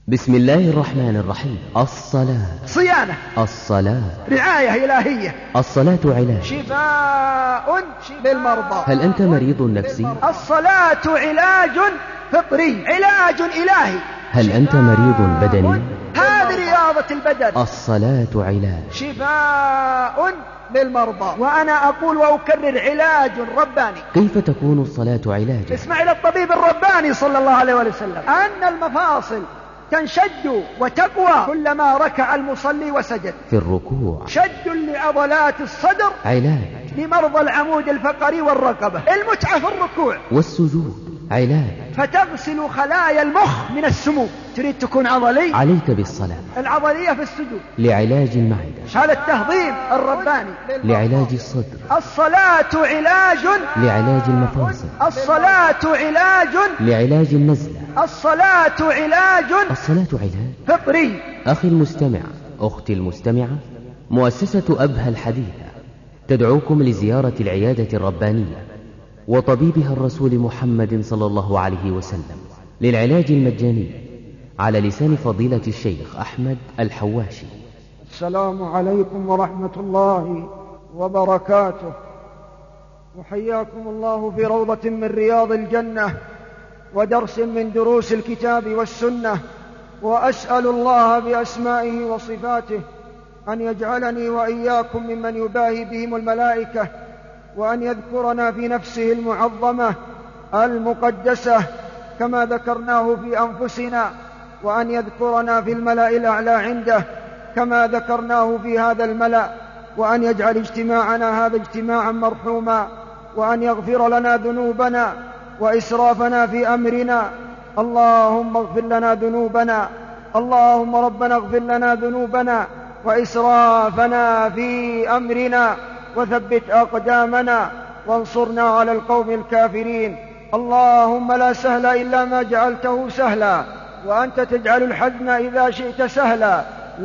بسم الله الرحمن الرحيم. الصلاة صيانة، الصلاة رعاية إلهية، الصلاة علاج، شفاء للمرضى. هل أنت مريض نفسي؟ الصلاة علاج فطري، علاج إلهي. هل أنت مريض بدني؟ هذه رياضة البدن. الصلاة علاج، شفاء للمرضى. وأنا أقول وأكرر: علاج رباني. كيف تكون الصلاة علاجا؟ اسمع إلى الطبيب الرباني صلى الله عليه وسلم أن المفاصل تنشد وتقوى كلما ركع المصلي وسجد. في الركوع شد لعضلات الصدر، علاج لمرضى العمود الفقري والرقبة. المتعة في الركوع. والسجود علاج، فتغسل خلايا المخ من السموم. تريد تكون عضلي؟ عليك بالصلاة. العضلية في السجود. لعلاج المعدة، هذا التهضيم الرباني. لعلاج الصدر. الصلاة علاج، لعلاج المفاصل. الصلاة علاج، لعلاج النزلة. الصلاة علاج الصلاة علاج. فطري. أخي المستمع، أختي المستمعة، مؤسسة أبهى الحديثة تدعوكم لزيارة العيادة الربانية وطبيبها الرسول محمد صلى الله عليه وسلم للعلاج المجاني على لسان فضيلة الشيخ أحمد الحواشي. السلام عليكم ورحمة الله وبركاته. وحياكم الله في روضة من رياض الجنة ودرس من دروس الكتاب والسنة، وأسأل الله بأسمائه وصفاته أن يجعلني وإياكم ممن يباهي بهم الملائكة، وأن يذكرنا في نفسه المعظمة المقدسة كما ذكرناه في أنفسنا، وأن يذكرنا في الملأ الأعلى عنده كما ذكرناه في هذا الملأ، وأن يجعل اجتماعنا هذا اجتماعا مرحوما، وأن يغفر لنا ذنوبنا وإسرافنا في أمرنا. اللهم اغفر لنا ذنوبنا، اللهم ربنا اغفر لنا ذنوبنا وإسرافنا في أمرنا، وثبت أقدامنا وانصرنا على القوم الكافرين. اللهم لا سهل إلا ما جعلته سهلا، وأنت تجعل الحزن إذا شئت سهلا.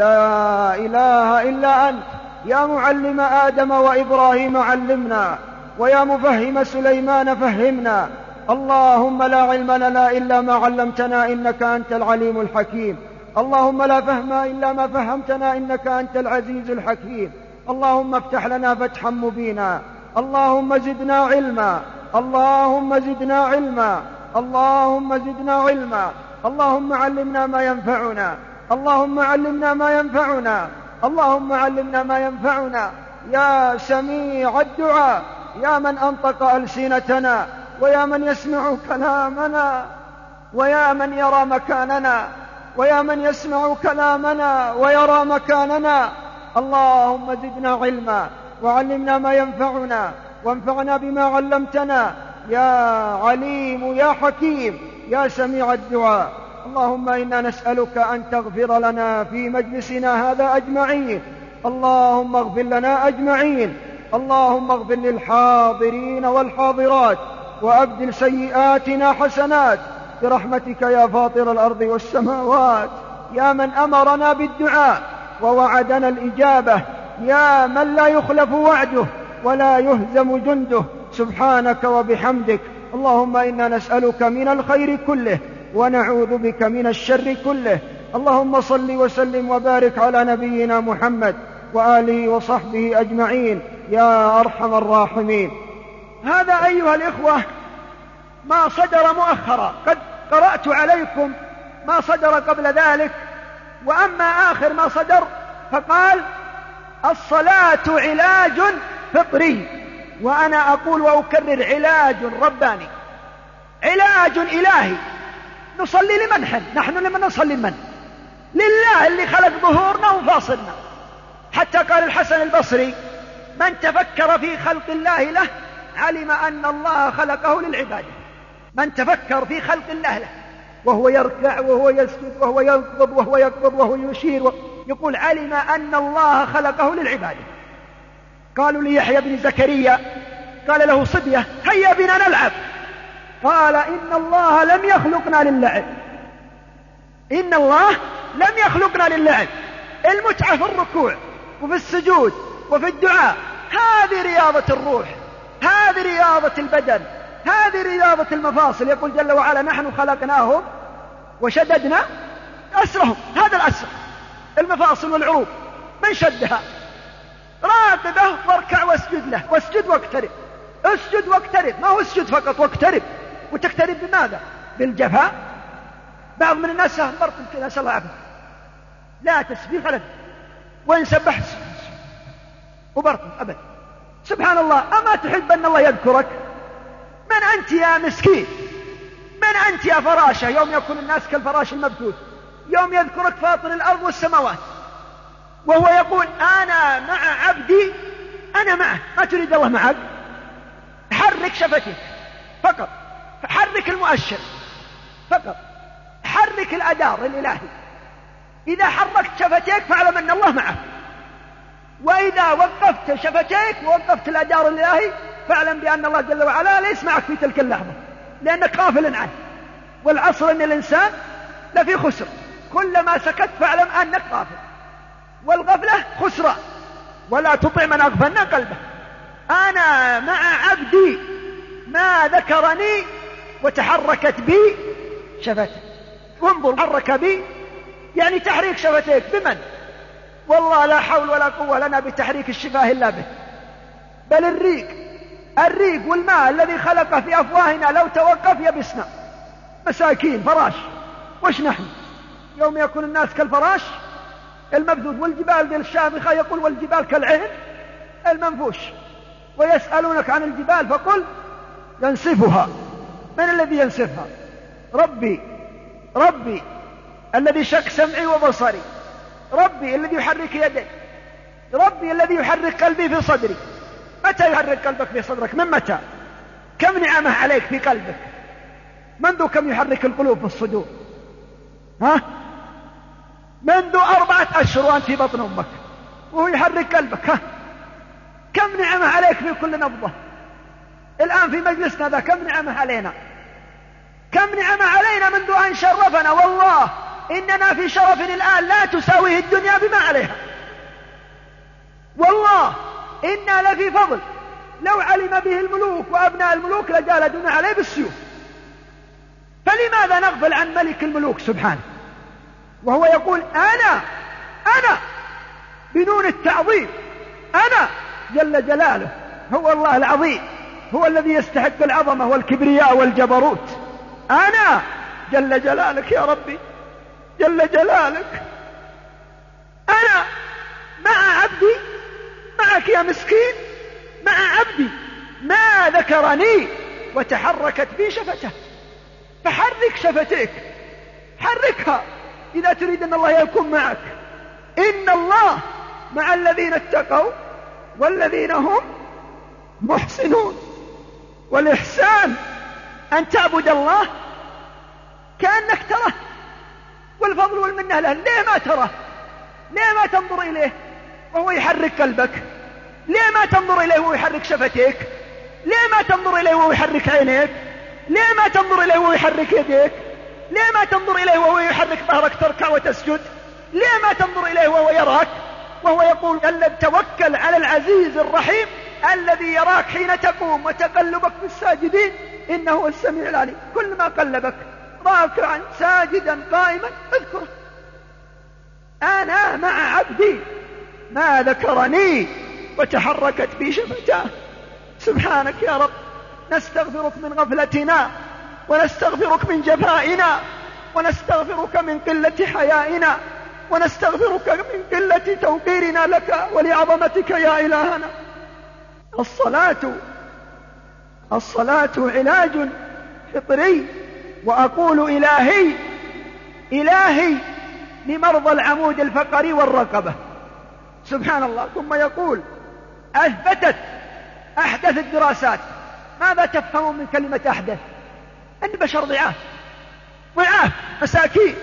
لا إله إلا أنت يا معلم آدم وإبراهيم علمنا، ويا مفهم سليمان فهمنا. اللهم لا علم لنا إلا ما علمتنا إنك أنت العليم الحكيم. اللهم لا فهم إلا ما فهمتنا إنك أنت العزيز الحكيم. اللهم افتح لنا فتحا مبينا. اللهم زدنا علما، اللهم زدنا علما، اللهم زدنا علما. اللهم علمنا ما ينفعنا، اللهم علمنا ما ينفعنا، اللهم علمنا ما ينفعنا. يا سميع الدعاء، يا من أنطق ألسنتنا، ويا من يسمع كلامنا، ويا من يرى مكاننا، ويا من يسمع كلامنا ويرى مكاننا. اللهم زدنا علما وعلمنا ما ينفعنا، وانفعنا بما علمتنا. يا عليم يا حكيم يا سميع الدعاء. اللهم إنا نسألك أن تغفر لنا في مجلسنا هذا أجمعين. اللهم اغفر لنا أجمعين. اللهم اغفر للحاضرين والحاضرات، وأبدل سيئاتنا حسنات برحمتك يا فاطر الأرض والسماوات، يا من أمرنا بالدعاء ووعدنا الإجابة، يا من لا يخلف وعده ولا يهزم جنده. سبحانك وبحمدك. اللهم إنا نسألك من الخير كله ونعوذ بك من الشر كله. اللهم صل وسلم وبارك على نبينا محمد وآله وصحبه أجمعين يا أرحم الراحمين. هذا أيها الإخوة ما صدر مؤخرا، قد قرأت عليكم ما صدر قبل ذلك، وأما آخر ما صدر فقال: الصلاة علاج فطري. وأنا أقول وأكرر: علاج رباني، علاج إلهي. نصلي لمن؟ نحن لمن نصلي؟ من؟ لله اللي خلق ظهورنا وفاصلنا. حتى قال الحسن البصري: من تفكر في خلق الله له علم أن الله خلقه للعبادة. من تفكر في خلق الله له وهو يركع وهو يسجد وهو ينقض وهو يقبض وهو يشير يقول علم أن الله خلقه للعبادة. قالوا ليحيى بن زكريا، قال له صبية: هيا بنا نلعب. قال: إن الله لم يخلقنا للعب، إن الله لم يخلقنا للعب. المتعة في الركوع وفي السجود وفي الدعاء. هذه رياضة الروح، هذه رياضة البدن، هذه رياضة المفاصل. يقول جل وعلا: نحن خلقناهم وشددنا أسرهم، هذا الأسر، المفاصل والعروق من شدها. راقبه واركع واسجد له، واسجد واقترب، اسجد واقترب، ما هو اسجد فقط واقترب. وتقترب بماذا؟ بالجفاء. بعض من الناس سهم برطم كذا، نسأل الله العافية، لا تسبيح أبدا، وإن سبحت وبرطم أبدا. سبحان الله، أما تحب أن الله يذكرك؟ من أنت يا مسكين؟ من أنت يا فراشة؟ يوم يكون الناس كالفراش المبثوث، يوم يذكرك فاطر الأرض والسماوات، وهو يقول أنا مع عبدي، أنا معه. ما تريد الله معك؟ حرك شفتك فقط، حرك المؤشر فقط، حرك الأدار الإلهي. إذا حركت شفتيك فاعلم أن الله معك، وإذا وقفت شفتيك ووقفت الأدار الإلهي فاعلم بأن الله جل وعلا ليس معك في تلك اللحظة، لأنك غافل عنه. والعصر إن الإنسان لفي خسر، كلما سكت فاعلم أنك غافل، والغفلة خسران. ولا تطع من أغفلنا قلبه. أنا مع عبدي ما ذكرني وتحركت بي شفتي. وانظر، حرك بي يعني تحريك شفتيك بمن؟ والله لا حول ولا قوة لنا بتحريك الشفاه إلا به. بل الريق والماء الذي خلق في أفواهنا لو توقف يبسنا، مساكين فراش. وش نحن يوم يكون الناس كالفراش المبثوث؟ والجبال ذي الشامخة يقول والجبال كالعهن المنفوش. ويسألونك عن الجبال فقل ينسفها. من الذي ينسفها؟ ربي الذي شق سمعي وبصري، ربي الذي يحرك يدي، ربي الذي يحرك قلبي في صدري. متى يحرك قلبك في صدرك؟ من متى؟ كم نعمة عليك في قلبك؟ منذ كم يحرك القلوب في الصدور؟ منذ 4 أشهر وأنت في بطن أمك وهو يحرك قلبك. كم نعمة عليك في كل نبضة؟ الآن في مجلسنا ذا كم نعمة علينا؟ كم نعمة علينا منذ أن شرفنا. والله إننا في شرف الآن لا تساويه الدنيا بما عليها. والله إنا لفي فضل، لو علم به الملوك وأبناء الملوك لجالدون عليه بالسيوف. فلماذا نغفل عن ملك الملوك سبحانه وهو يقول أنا بنون التعظيم، أنا جل جلاله هو الله العظيم، هو الذي يستحق العظمة والكبرياء والجبروت. أنا جل جلالك يا ربي، جل جلالك. أنا مع عبدي، معك يا مسكين، مع عبدي ما ذكرني وتحركت بي شفته. فحرك شفتيك، حركها إذا تريد أن الله يكون معك. إن الله مع الذين اتقوا والذين هم محسنون. والإحسان أن تعبد الله كأنك تراه، والفضل والمنة له. ليه ما تراه؟ ليه ما تنظر إليه وهو يحرك قلبك؟ ليه ما تنظر إليه وهو يحرك شفتيك؟ ليه ما تنظر إليه وهو يحرك عينيك؟ ليه ما تنظر إليه وهو يحرك يديك؟ ليه ما تنظر إليه وهو يحرك ظهرك تركع وتسجد؟ ليه ما تنظر إليه وهو يراك وهو يقول توكل على العزيز الرحيم الذي يراك حين تقوم وتقلبك في الساجدين إنه هو السميع العليم. كل ما قلبك راكعا ساجدا قائما اذكره. أنا مع عبدي ما ذكرني وتحركت بي شفتاه. سبحانك يا رب، نستغفرك من غفلتنا، ونستغفرك من جفائنا، ونستغفرك من قلة حيائنا، ونستغفرك من قلة توقيرنا لك ولعظمتك يا إلهنا. الصلاة علاج فطري، وأقول إلهي لمرضى العمود الفقري والرقبة. سبحان الله. ثم يقول أثبتت أحدث الدراسات. ماذا تفهمون من كلمة أحدث؟ أن بشر ضعاف مساكين،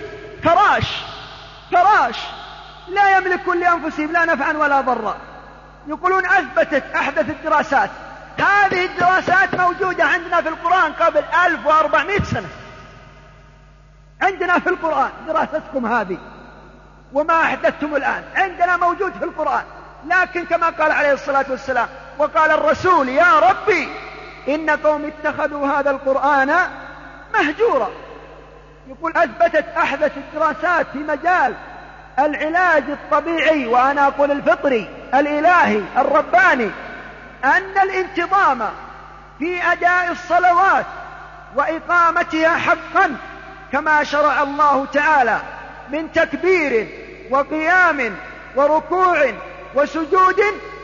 فراش لا يملكون لأنفسهم لا نفعا ولا ضرا. يقولون أثبتت أحدث الدراسات. هذه الدراسات موجودة عندنا في القرآن قبل 1400 سنة. عندنا في القرآن دراستكم هذه وما أحدثتم الآن عندنا موجود في القرآن. لكن كما قال عليه الصلاة والسلام وقال الرسول يا ربي إن قوم اتخذوا هذا القرآن مهجورا. يقول أثبتت أحدث الدراسات في مجال العلاج الطبيعي، وأنا أقول الفطري الإلهي الرباني، أن الانتظام في أداء الصلوات وإقامتها حقا كما شرع الله تعالى من تكبير وقيام وركوع وسجود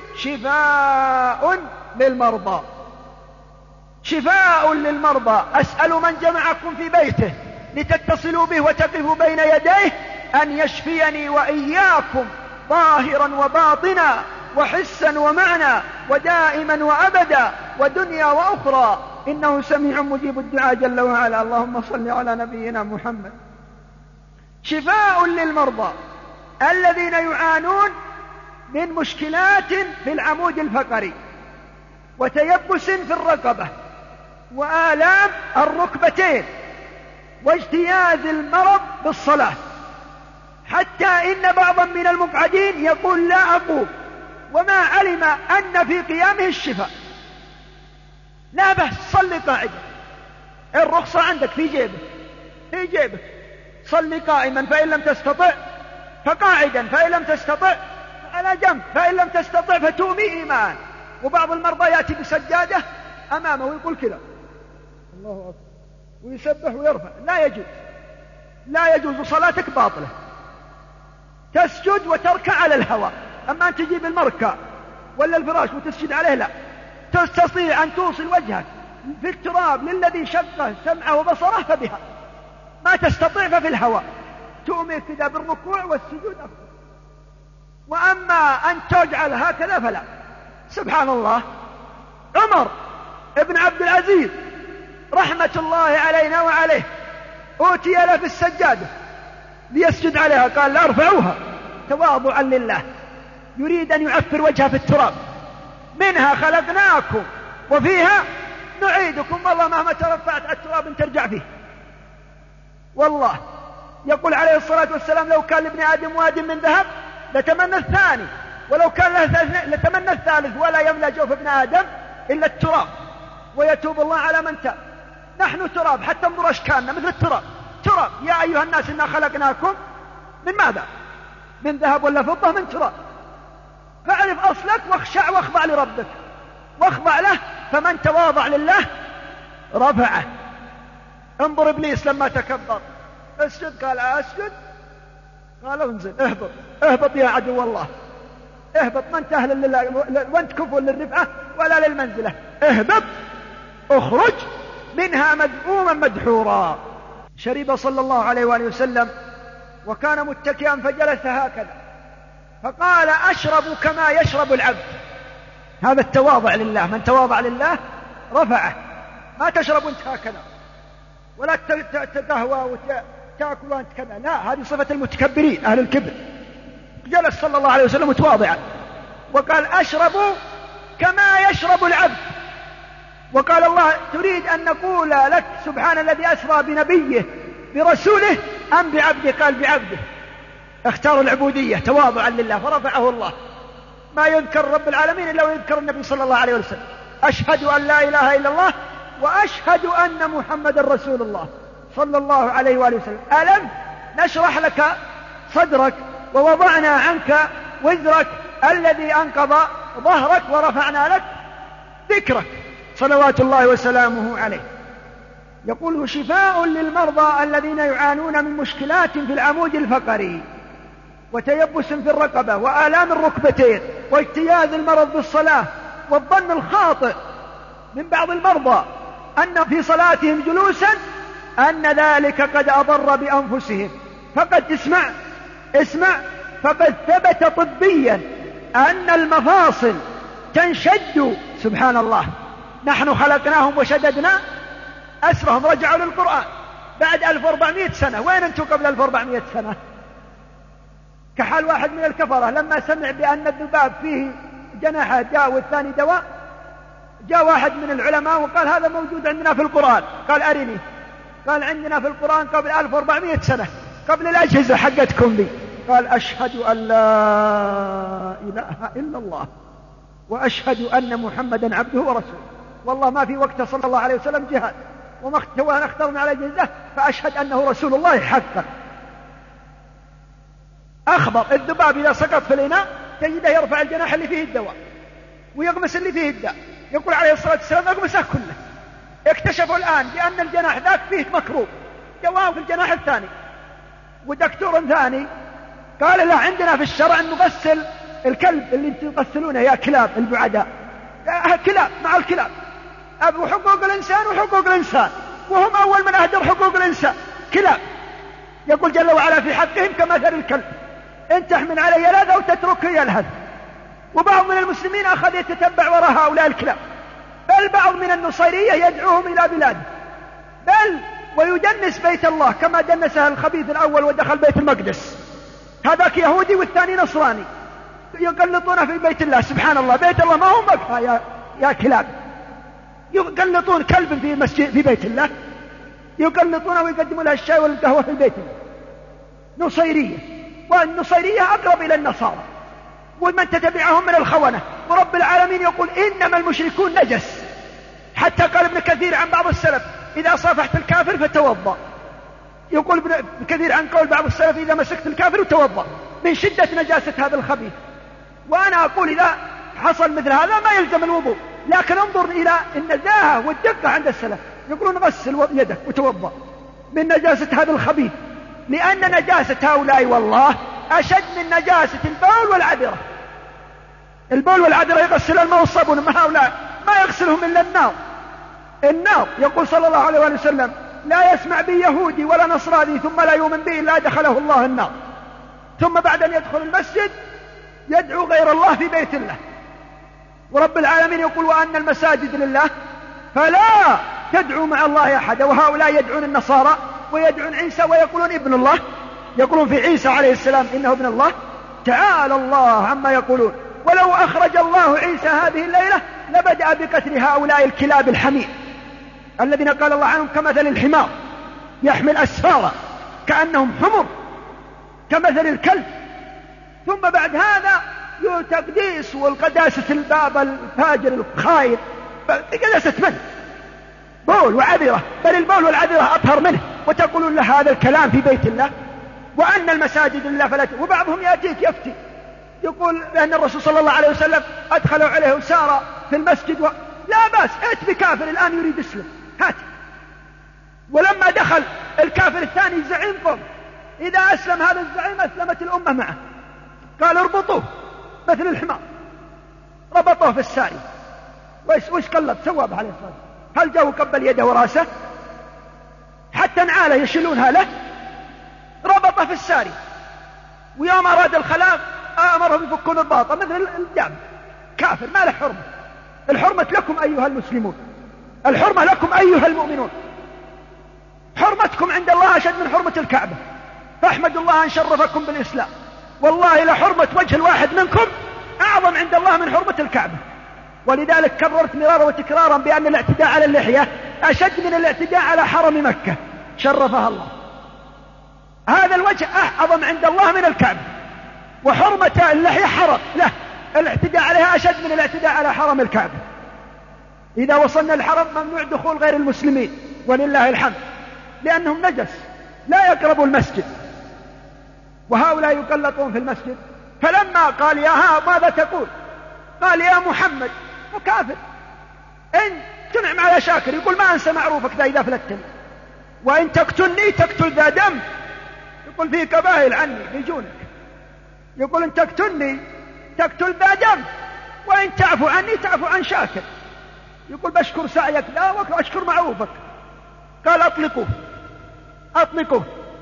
شفاء للمرضى، شفاء للمرضى. أسأل من جمعكم في بيته لتتصلوا به وتقفوا بين يديه أن يشفيني وإياكم ظاهرا وباطنا وحسا ومعنى ودائما وأبدا ودنيا وأخرى، إنه سميع مجيب الدعاء جل وعلا. اللهم صل على نبينا محمد. شفاء للمرضى الذين يعانون من مشكلات في العمود الفقري وتيبس في الرقبة وآلام الركبتين واجتياز المرض بالصلاة، حتى إن بعضا من المقعدين يقول لا أقوم وما علم أن في قيامه الشفاء. لا بأس، صل قاعدا، الرخصة عندك في جيبك، صل قائما فإن لم تستطع فقاعدا، فإن لم تستطع على جنب، فإن لم تستطع فتومي إيمان. وبعض المرضى يأتي بسجادة أمامه ويقول كذا الله أكبر ويسبح ويرفع. لا يجوز، صلاتك باطلة. تسجد وتركع على الهواء، أما أن تجيب المركع ولا الفراش وتسجد عليه لا. تستطيع أن توصل وجهك في التراب للذي شقه سمعه وبصره فبها، ما تستطيع ففي الهواء تؤمن كذا بالركوع والسجود أفضل. وأما أن تجعل هكذا فلا. سبحان الله، عمر ابن عبد العزيز رحمة الله علينا وعليه أوتي له في السجادة ليسجد عليها، قال لا ارفعوها تواضعا لله، يريد أن يعفر وجهه في التراب. منها خلقناكم وفيها نعيدكم، والله مهما ترفعت على التراب ترجع فيه. والله يقول عليه الصلاة والسلام لو كان لابن آدم واد من ذهب لتمنى الثاني، ولو كان له لتمنى الثالث، ولا يملأ جوف ابن آدم إلا التراب، ويتوب الله على من تاب. نحن تراب، حتى انظر أشكالنا مثل التراب. تراب. يا أيها الناس إنا خلقناكم من ماذا؟ من ذهب ولا فضة؟ من تراب. فاعرف أصلك واخشع واخضع لربك، واخضع له، فمن تواضع لله رفعه. انظر إبليس لما تكبر، اسجد قال أسجد، قال انزل، اهبط يا عدو الله، اهبط، ما انت أهل لله وانت كفو للرفعة ولا للمنزلة، اهبط، اخرج منها مذءوما مدحورا. شرب صلى الله عليه وآله وسلم وكان متكئا فجلس هكذا فقال أشرب كما يشرب العبد. هذا التواضع لله، من تواضع لله رفعه. ما تشرب انت هكذا ولا تقهوى وتأكل وانت كذا، لا، هذه صفة المتكبرين أهل الكبر. جلس صلى الله عليه وسلم متواضعا وقال أشرب كما يشرب العبد. وقال الله تريد أن نقول لك سبحان الذي أسرى بنبيه برسوله أم بعبده؟ قال بعبده. اختاروا العبودية تواضعا لله فرفعه الله. ما يذكر رب العالمين إلا ويذكر النبي صلى الله عليه وسلم. أشهد أن لا إله إلا الله وأشهد أن محمد رسول الله صلى الله عليه وآله وسلم. ألم نشرح لك صدرك ووضعنا عنك وزرك الذي أنقض ظهرك ورفعنا لك ذكرك صلوات الله وسلامه عليه. يقول شفاء للمرضى الذين يعانون من مشكلات في العمود الفقري وتيبس في الرقبة وآلام الركبتين واجتياز المرض بالصلاة. والظن الخاطئ من بعض المرضى أن في صلاتهم جلوسا أن ذلك قد أضر بأنفسهم، فقد اسمع فقد ثبت طبيا أن المفاصل تنشد. سبحان الله، نحن خلقناهم وشددنا أسرهم، رجعوا للقرآن بعد 1400 سنة. وين أنتم قبل 1400 سنة؟ كحال واحد من الكفرة لما سمع بأن الذباب فيه جناحة داء والثاني دواء، جاء واحد من العلماء وقال هذا موجود عندنا في القرآن. قال أرني. قال عندنا في القرآن قبل 1400 سنة، قبل الأجهزة حقتكم دي. قال أشهد أن لا إله إلا الله وأشهد أن محمدا عبده ورسوله. والله ما في وقت صلى الله عليه وسلم جهاد، وأنا اخترنا على جنزه فأشهد أنه رسول الله حقا. أخبر الذباب إذا سقط في الإناء تجده يرفع الجناح اللي فيه الدواء ويغمس اللي فيه الداء، يقول عليه الصلاة والسلام يغمسه كله. اكتشفوا الآن بأن الجناح ذاك فيه مكروب، جواب في الجناح الثاني. ودكتور ثاني قال لا، عندنا في الشرع نغسل الكلب اللي تغسلونه يا كلاب البعداء، كلاب مع الكلاب، أبو حقوق الإنسان وحقوق الإنسان، وهم أول من أهدر حقوق الإنسان كلاب. يقول جل وعلا في حقهم كمثل الكلب إن تحمل عليه يلهث أو تتركه يلهث. وبعض من المسلمين أخذ يتتبع وراء هؤلاء الكلاب، بل بعض من النصيرية يدعوهم إلى بلاده، بل ويدنس بيت الله كما دنسها الخبيث الأول ودخل بيت المقدس، هذاك يهودي والثاني نصراني، يقلطون في بيت الله. سبحان الله، بيت الله ما هو مقهى يا كلاب، يقلطون كلب في مسجد في بيت الله، يقلطونه ويقدموا له الشاي والقهوة في بيت الله. نصيرية، والنصيرية أقرب إلى النصارى ومن تتبعهم من الخونة. ورب العالمين يقول إنما المشركون نجس، حتى قال ابن كثير عن بعض السلف إذا صافحت الكافر فتوضأ. يقول ابن كثير عن قول بعض السلف إذا مسكت الكافر توضأ من شدة نجاسة هذا الخبيث. وأنا أقول إذا حصل مثل هذا ما يلزم الوضوء، لكن انظر إلى النزاهة والدقة عند السلف، يقولون غسل يدك وتوضأ من نجاسة هذا الخبيث، لأن نجاسة هؤلاء والله أشد من نجاسة البول والعذرة. البول والعذرة يغسل الماء والصابون، ما هؤلاء ما يغسلهم إلا النار. يقول صلى الله عليه وسلم لا يسمع بي يهودي ولا نصراني ثم لا يؤمن بي إلا دخله الله النار. ثم بعد أن يدخل المسجد يدعو غير الله في بيت الله. ورب العالمين يقول وأن المساجد لله فلا تدعوا مع الله أحدا. وهؤلاء يدعون النصارى ويدعون عيسى ويقولون ابن الله، يقولون في عيسى عليه السلام إنه ابن الله. تعالى الله عما يقولون. ولو أخرج الله عيسى هذه الليلة لبدأ بقتل هؤلاء الكلاب الحمير الذين قال الله عنهم كمثل الحمار يحمل أسفارا كأنهم حمر كمثل الكلب. ثم بعد هذا التقديس والقداسة الباب الفاجر الخايف، قداسة من؟ بول وعذرة، بل البول والعذرة أطهر منه، وتقولون له هذا الكلام في بيت الله وأن المساجد لله فلا. وبعضهم يأتيك يفتي يقول بأن الرسول صلى الله عليه وسلم أدخلوا عليه سارة في المسجد لا بأس، ائت بكافر الآن يريد يسلم هات. ولما دخل الكافر الثاني زعيم قوم، إذا أسلم هذا الزعيم أسلمت الأمة معه، قال اربطوه مثل الحمار، ربطوه في الساري. وش قلب سواب عليه الصلاة؟ هل جاءوا قبل يده وراسه حتى نعاله يشيلونها له؟ ربطه في الساري. ويوم أراد الخلاق أمرهم يفكون الباطة مثل الجاب. كافر ما له حرمة. الحرمة لكم أيها المسلمون، الحرمة لكم أيها المؤمنون. حرمتكم عند الله أشد من حرمة الكعبة، فاحمدوا الله أن شرفكم بالإسلام. والله لحرمة وجه الواحد منكم أعظم عند الله من حرمة الكعبة. ولذلك كررت مرارا وتكرارا بأن الاعتداء على اللحية أشد من الاعتداء على حرم مكة شرفها الله. هذا الوجه أعظم عند الله من الكعبة، وحرمة اللحية حرم له، الاعتداء عليها أشد من الاعتداء على حرم الكعبة. إذا وصلنا الحرم ممنوع دخول غير المسلمين ولله الحمد، لأنهم نجس لا يقربوا المسجد، وهؤلاء يقلطون في المسجد. فلما قال يا ماذا تقول؟ قال يا محمد، وكافر إن تنعم على شاكر، يقول ما أنسى معروفك ذا إذا فلتني، وإن تقتلني تقتل ذا دم، يقول في كباهل عني بيجونك، يقول إن تقتلني تقتل ذا دم، وإن تعفو عني تعفو عن شاكر، يقول بشكر سعيك لا وأشكر معروفك. قال أطلقوه.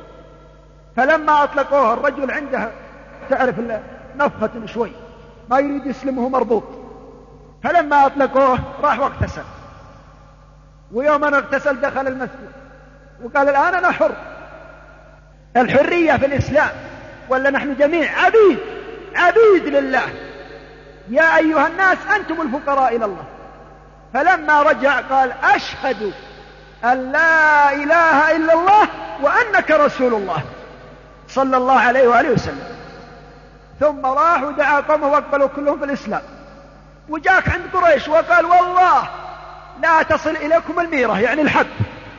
فلما أطلقوه الرجل عنده تعرف نفخة شوي ما يريد يسلمه مربوط، فلما أطلقوه راح واغتسل. ويوم أن اغتسل دخل المسجد وقال الآن أنا حر. الحرية في الإسلام، ولا نحن جميع عبيد لله. يا أيها الناس أنتم الفقراء إلى الله. فلما رجع قال أشهد أن لا إله إلا الله وأنك رسول الله صلى الله عليه وآله وسلم. ثم راح ودعا قومه واقبلوا كلهم في الإسلام. وجاك عند قريش وقال والله لا تصل إليكم الميرة يعني الحب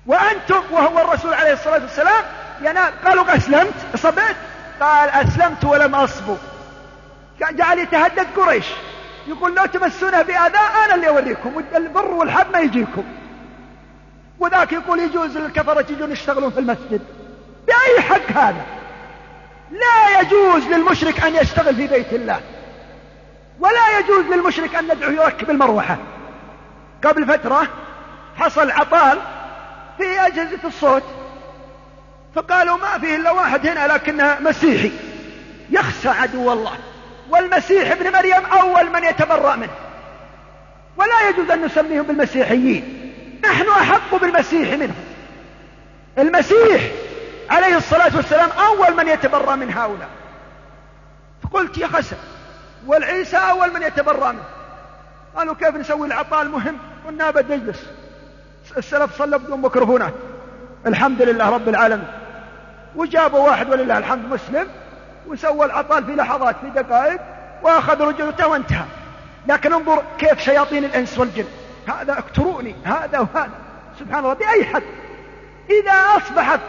وأنتم وهو الرسول عليه الصلاة والسلام ينال. قالوا أسلمت صبيت؟ قال أسلمت ولم أصبو. جعل يتهدد قريش يقول لو تمسونه بأذى أنا اللي أوريكم البر والحب ما يجيكم. وذاك يقول يجوز للكفرة يجون يشتغلون في المسجد. بأي حق هذا؟ لا يجوز للمشرك أن يشتغل في بيت الله، ولا يجوز للمشرك أن ندعو يركب المروحة. قبل فترة حصل عطال في أجهزة الصوت، فقالوا ما فيه إلا واحد هنا لكنه مسيحي. يخشى عدو الله، والمسيح ابن مريم أول من يتبرأ منه، ولا يجوز أن نسميهم بالمسيحيين، نحن أحق بالمسيح منهم. المسيح عليه الصلاة والسلام أول من يتبرأ من هؤلاء. فقلت يا خسر، والعيسى أول من يتبرأ منه. قالوا كيف نسوي العطال مهم؟ قلنا بد نجلس. السلف صلوا بدون ميكروفونات الحمد لله رب العالمين، وجابوا واحد ولله الحمد مسلم وسوى العطال في لحظات في دقائق وأخذ رجلته وانتهى. لكن انظر كيف شياطين الإنس والجن، هذا اقتروني هذا وهذا، سبحان الله بأي حد. إذا أصبحت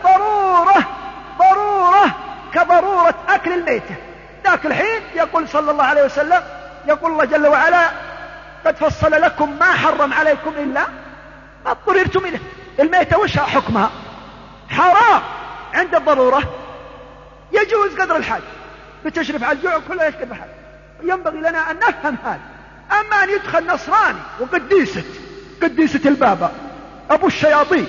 ضرورة كضرورة أكل الميتة، ذاك الحين يقول صلى الله عليه وسلم، يقول الله جل وعلا قد فصل لكم ما حرم عليكم إلا ما اضطررتم إليه. الميتة وش حكمها؟ حرام عند الضرورة، يجوز قدر الحاج، بتشرف على الجوع كله يشكر بحاجة. ينبغي لنا أن نفهم هذا. أما أن يدخل نصراني قديسة البابا أبو الشياطين،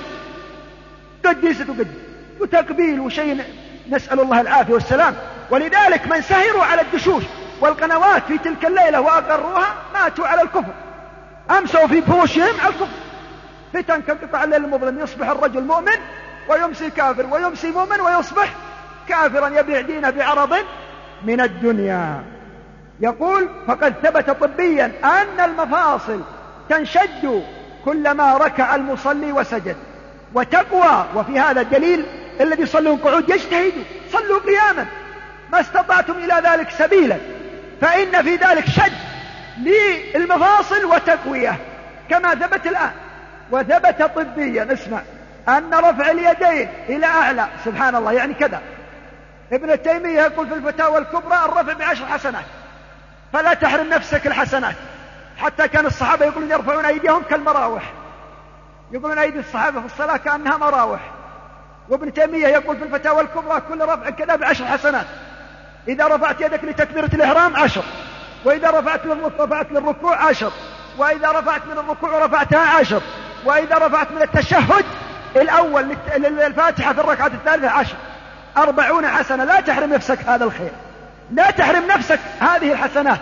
قديسة وتقبيل وشيء، نسأل الله العافية والسلام. ولذلك من سهروا على الدشوش والقنوات في تلك الليلة وأقروها ماتوا على الكفر، أمسوا في فوشهم على الكفر. فتن كقطع الليل المظلم، يصبح الرجل مؤمن ويمسي كافر، ويمسي مؤمن ويصبح كافرا، يبيع دينه بعرض من الدنيا. يقول فقد ثبت طبيا أن المفاصل تنشد كلما ركع المصلي وسجد، وتقوى. وفي هذا الدليل الذي يصلون قعود يجتهدوا، صلوا قياما ما استطعتم إلى ذلك سبيلا، فإن في ذلك شد للمفاصل وتقوية كما ثبت الآن. وثبت طبيا اسمع أن رفع اليدين إلى أعلى، سبحان الله يعني كذا. ابن تيمية يقول في الفتاوى الكبرى الرفع ب10 حسنات، فلا تحرم نفسك الحسنات. حتى كان الصحابة يقولون يرفعون أيديهم كالمراوح، يقولون أيدي الصحابة في الصلاة كأنها مراوح. وابن تيمية يقول في الفتاوى الكبرى كل رفع كذا ب10 حسنات. إذا رفعت يدك لتكبيرة الإحرام 10، وإذا رفعت للركوع 10، وإذا رفعت من الركوع ورفعتها 10، وإذا رفعت من التشهد الأول للفاتحة في الركعة الثالثة 10، 40 حسنة. لا تحرم نفسك هذا الخير، لا تحرم نفسك هذه الحسنات.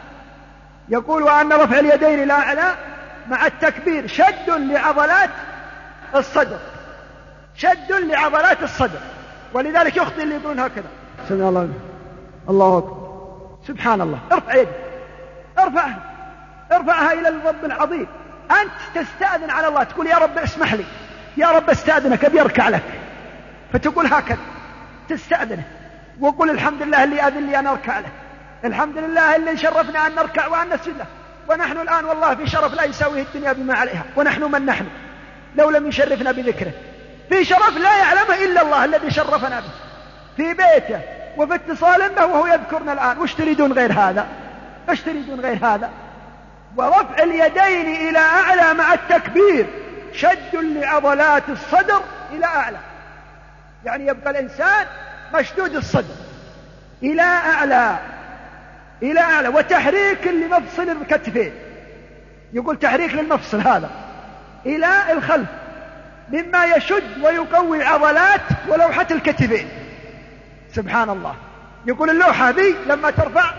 يقول وأن رفع اليدين إلى أعلى مع التكبير شد لعضلات الصدر، شد لعضلات الصدر. ولذلك يخطئ اللي يقولون هكذا سمع الله الله أكبر، سبحان الله. ارفع يدك، ارفعها إلى الرب العظيم. أنت تستأذن على الله، تقول يا رب اسمح لي، يا رب استأذنك أبي أركع لك، فتقول هكذا تستأذنه، وقل الحمد لله اللي أذن لي أن أركع له، الحمد لله اللي شرفنا أن نركع وأن نسجد له. ونحن الآن والله في شرف لا يساويه الدنيا بما عليها، ونحن من نحن لو لم يشرفنا بذكره، في شرف لا يعلمه إلا الله الذي شرفنا به في بيته وفي اتصال به وهو يذكرنا الآن. وش تريدون غير هذا؟ وش تريدون غير هذا؟ ورفع اليدين إلى أعلى مع التكبير شد لعضلات الصدر إلى أعلى، يعني يبقى الإنسان مشدود الصدر إلى أعلى إلى أعلى. وتحريك لمفصل الكتفين، يقول تحريك للمفصل هذا إلى الخلف مما يشد ويقوي عضلات ولوحة الكتفين. سبحان الله. يقول اللوحة ذي لما ترفع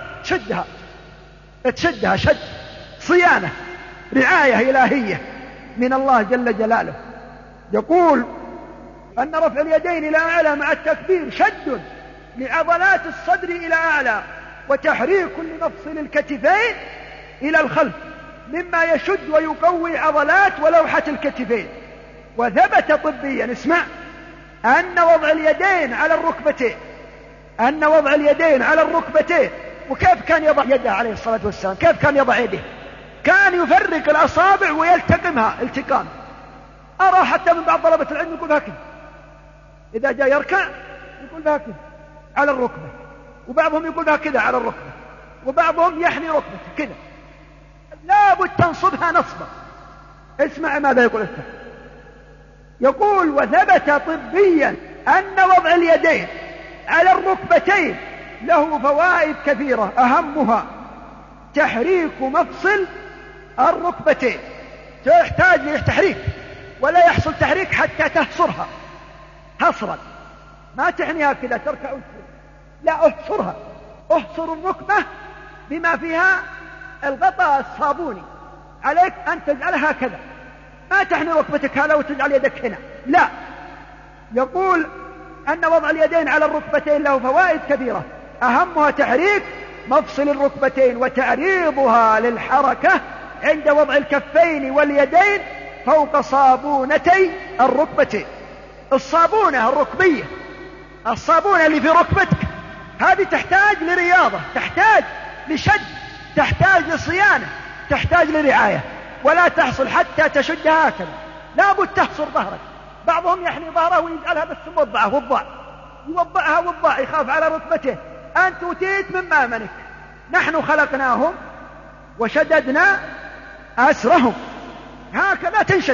تشدها شد، صيانة، رعاية إلهية من الله جل جلاله. يقول أن رفع اليدين إلى أعلى مع التكبير شد لعضلات الصدر إلى أعلى، وتحريك لمفصل الكتفين إلى الخلف مما يشد ويقوي عضلات ولوحة الكتفين. وثبت طبيا اسمع أن وضع اليدين على الركبتين، وكيف كان يضع يده عليه الصلاة والسلام؟ كيف كان يضع يده؟ كان يفرق الأصابع ويلتقمها التقام، أرى حتى من بعض طلبة العلم يقول هكذا، إذا جاء يركع يقول هكذا على الركبة، وبعضهم يقول هكذا على الركبة، وبعضهم يحني ركبته كذا. لابد تنصبها نصبا. اسمع ماذا يقول الثاني، يقول وثبت طبيا أن وضع اليدين على الركبتين له فوائد كثيرة، أهمها تحريك مفصل الركبتين. تحتاج لتحريك، ولا يحصل تحريك حتى تهصرها هصرا، ما تحنيها كذا تركع لا، اهصرها، اهصر الركبة بما فيها الغطاء الصابوني، عليك أن تجعلها كذا، ما تحني ركبتك هذا وتجعل يدك هنا، لا. يقول أن وضع اليدين على الركبتين له فوائد كثيرة، أهمها تحريك مفصل الركبتين وتعريضها للحركة عند وضع الكفين واليدين فوق صابونتي الركبتين. الصابونة الركبية، الصابونة اللي في ركبتك هذه تحتاج لرياضة، تحتاج لشد، تحتاج لصيانة، تحتاج لرعاية، ولا تحصل حتى تشدها هكذا، لابد تحصر ظهرك. بعضهم يحني ظهره ويجعلها بس موضعة وضع، يوضعها وضع، يخاف على ركبته. أنت أوتيت مما منك، نحن خلقناهم وشددنا أسرهم، هكذا تنشد.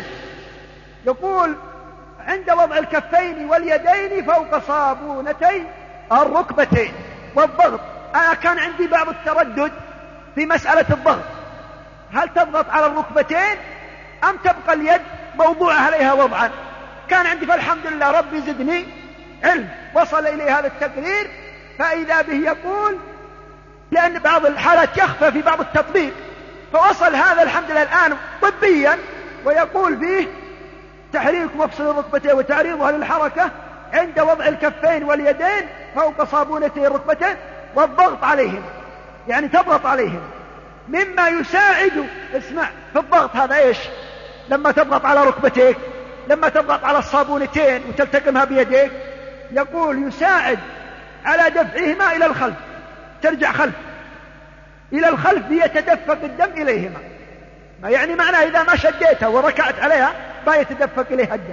يقول عند وضع الكفين واليدين فوق صابونتي الركبتين والضغط. أنا كان عندي بعض التردد في مسألة الضغط، هل تضغط على الركبتين أم تبقى اليد موضوعة عليها وضعا؟ كان عندي فالحمد لله ربي زدني علم، وصل إلي هذا التقرير، فإذا به يقول لأن بعض الحالات يخفى في بعض التطبيق، فوصل هذا الحمد لله الآن طبيا، ويقول فيه تحريك مفصل الركبتين وتعريضها للحركة عند وضع الكفين واليدين فوق صابونتي الركبتين والضغط عليهم، يعني تضغط عليهم مما يساعد. اسمع في الضغط هذا ايش؟ لما تضغط على ركبتيك، لما تضغط على الصابونتين وتلتقمها بيديك، يقول يساعد على دفعهما إلى الخلف، ترجع خلف إلى الخلف ليتدفق الدم إليهما. ما يعني معناه إذا ما شديتها وركعت عليها ما يتدفق إليها الدم،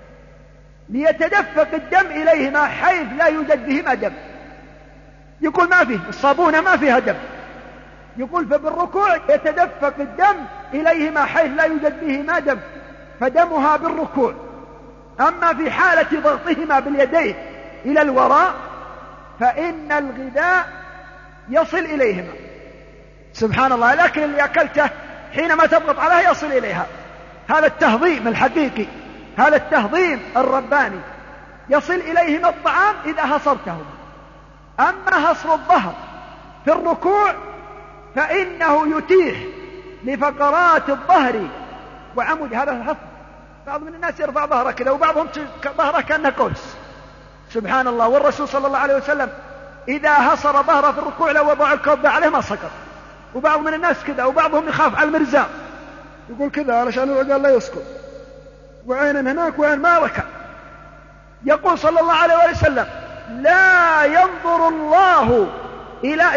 ليتدفق الدم إليهما حيث لا يوجد بهما دم. يقول ما فيه الصابونة ما فيها دم، يقول فبالركوع يتدفق الدم إليهما حيث لا يوجد بهما دم، فدمها بالركوع. أما في حالة ضغطهما باليدين إلى الوراء فإن الغذاء يصل إليهما. سبحان الله، الأكل اللي أكلته حينما تضغط عليها يصل إليها. هذا التهضيم الحقيقي، هذا التهضيم الرباني، يصل إليهما الطعام إذا هصرته. أما هصر الظهر في الركوع فإنه يتيح لفقرات الظهر وعمود هذا الهصر. بعض من الناس يرفع ظهره كذا، وبعضهم ظهره كأنه قوس. سبحان الله. والرسول صلى الله عليه وسلم إذا هصر ظهره في الركوع لو وضع الكوب عليه ما سقط. وبعض من الناس كذا، وبعضهم يخاف على المرزام يقول كذا علشان الرجال لا يسقط، وعين هناك وعين ما ركع. يقول صلى الله عليه وسلم لا ينظر الله إلى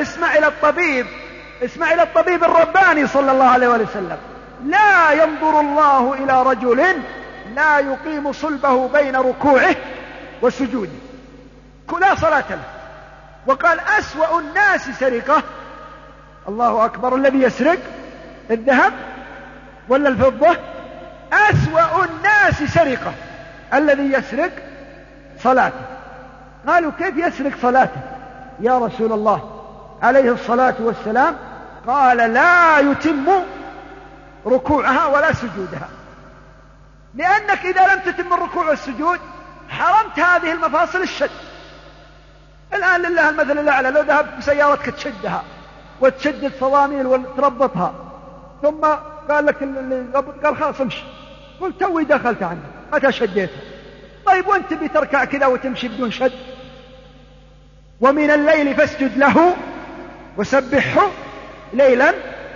اسمع إلى الطبيب الرباني صلى الله عليه وسلم، لا ينظر الله إلى رجل لا يقيم صلبه بين ركوعه وسجوده، لا صلاة له. وقال أسوأ الناس سرقة، الله أكبر، الذي يسرق الذهب ولا الفضة؟ أسوأ الناس سرقة الذي يسرق صلاته. قالوا كيف يسرق صلاته يا رسول الله عليه الصلاة والسلام؟ قال لا يتم ركوعها ولا سجودها، لأنك إذا لم تتم الركوع والسجود حرمت هذه المفاصل الشد. الآن لله المثل الأعلى، لو ذهبت بسيارتك تشدها وتشد الصواميل وتربطها، ثم قال لك قال خلاص امشي، قلت توي دخلت عنه متى شديتها؟ طيب وانت بتركع كذا وتمشي بدون شد؟ ومن الليل فاسجد له وسبحه ليلا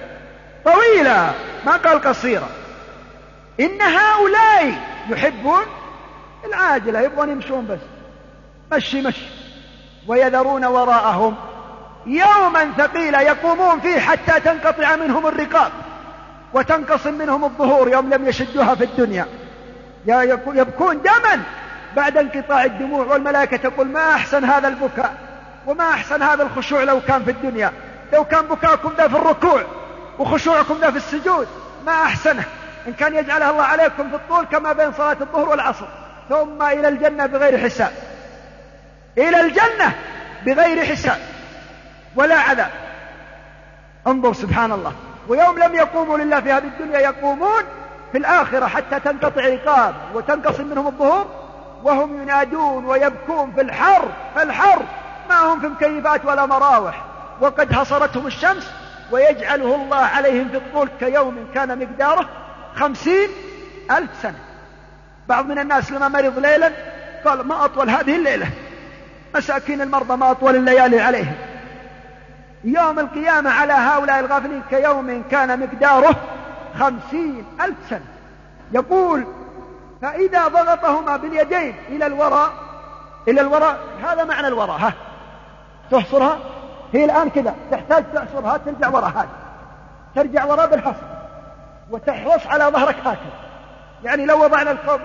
طويلا، ما قال قصيرا. إن هؤلاء يحبون العاجلة، يبغون يمشون بس مشي ويذرون وراءهم يوما ثقيلا يقومون فيه حتى تنقطع منهم الرقاب وتنقسم منهم الظهور يوم لم يشدوها في الدنيا. يبكون دما بعد انقطاع الدموع، والملائكة تقول ما أحسن هذا البكاء وما أحسن هذا الخشوع لو كان في الدنيا، لو كان بكاءكم ذا في الركوع وخشوعكم ذا في السجود ما أحسنه، إن كان يجعلها الله عليكم في الطول كما بين صلاة الظهر والعصر، ثم إلى الجنة بغير حساب، إلى الجنة بغير حساب ولا عذاب. انظر سبحان الله. ويوم لم يقوموا لله في هذه الدنيا يقومون في الآخرة حتى تنقطع رقاب وتنقسم منهم الظهور، وهم ينادون ويبكون في الحر ما هم في مكيفات ولا مراوح، وقد حصرتهم الشمس، ويجعله الله عليهم في الطول كيوم كان مقداره 50,000 سنة. بعض من الناس لما مرض ليلا قال ما أطول هذه الليلة، مساكين المرضى ما أطول الليالي عليهم. يوم القيامة على هؤلاء الغافلين كيوم كان مقداره 50,000 سنة. يقول فإذا ضغطهما باليدين إلى الوراء، هذا معنى الوراء، تحصرها هي الآن كذا، تحتاج تحصرها ترجع وراء، هذا ترجع وراء بالحصر وتحرص على ظهرك هكذا، يعني لو وضعنا الفوق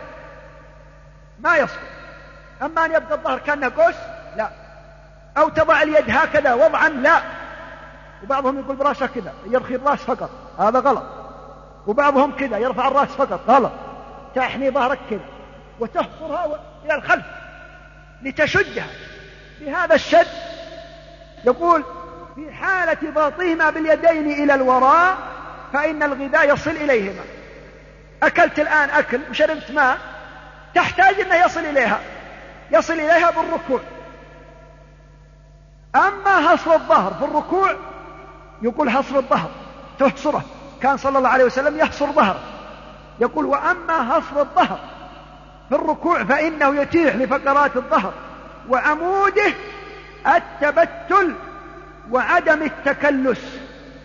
ما يسقط. أما أن يبقى الظهر كأنه قوس لا، أو تضع اليد هكذا وضعا لا. وبعضهم يقول براسه كذا يرخي الراس فقط، هذا غلط. وبعضهم كذا يرفع الراس فقط، غلط. تحني ظهرك كذا وتحصرها إلى الخلف لتشدها بهذا الشد. يقول في حالة ضغطهما باليدين إلى الوراء فإن الغذاء يصل إليهما. أكلت الآن أكل وشربت ماء، تحتاج أنه يصل إليها بالركوع. أما حصر الظهر في الركوع، يقول حصر الظهر تحصره، كان صلى الله عليه وسلم يحصر ظهره. يقول وأما حصر الظهر في الركوع فإنه يتيح لفقرات الظهر وعموده التبتل وعدم التكلس،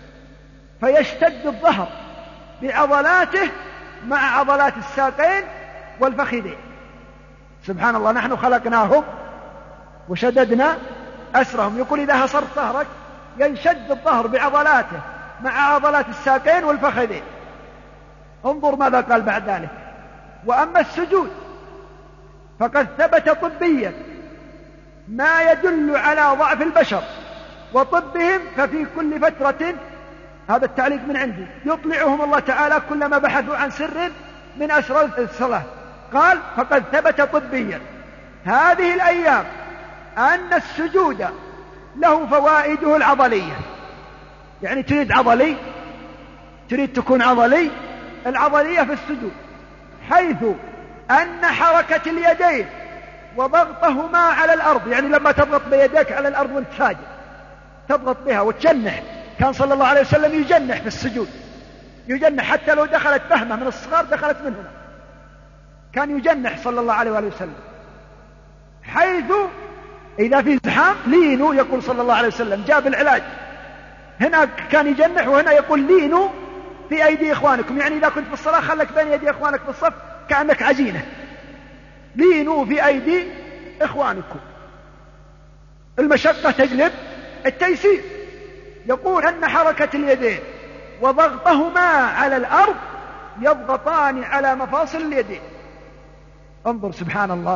فيشتد الظهر بعضلاته مع عضلات الساقين والفخذين. سبحان الله، نحن خلقناهم وشددنا أسرهم. يقول إذا حصرت ظهرك ينشد الظهر بعضلاته مع عضلات الساقين والفخذين. انظر ماذا قال بعد ذلك. وأما السجود فقد ثبت طبيا ما يدل على ضعف البشر وطبهم، ففي كل فترة، هذا التعليق من عندي، يطلعهم الله تعالى كلما بحثوا عن سر من أسرار الصلاة. قال فقد ثبت طبيا هذه الأيام أن السجود له فوائده العضلية. يعني تريد عضلي، تريد تكون عضلي، العضلية في السجود، حيث أن حركة اليدين وضغطهما على الأرض، يعني لما تضغط بيديك على الأرض وانت ساجد تضغط بها وتجنح، كان صلى الله عليه وسلم يجنح في السجود، يجنح حتى لو دخلت فهمة من الصغار دخلت من هنا، كان يجنح صلى الله عليه وسلم، حيث إذا في زحام لينوا، يقول صلى الله عليه وسلم جاب العلاج، هنا كان يجنح وهنا يقول لينوا في أيدي إخوانكم، يعني إذا كنت في الصلاة خلك بين يدي إخوانك في الصف كأنك عجينة، لينوا في أيدي إخوانكم. المشقة تجلب التيسير. يقول أن حركة اليدين وضغطهما على الأرض يضغطان على مفاصل اليدين. انظر سبحان الله،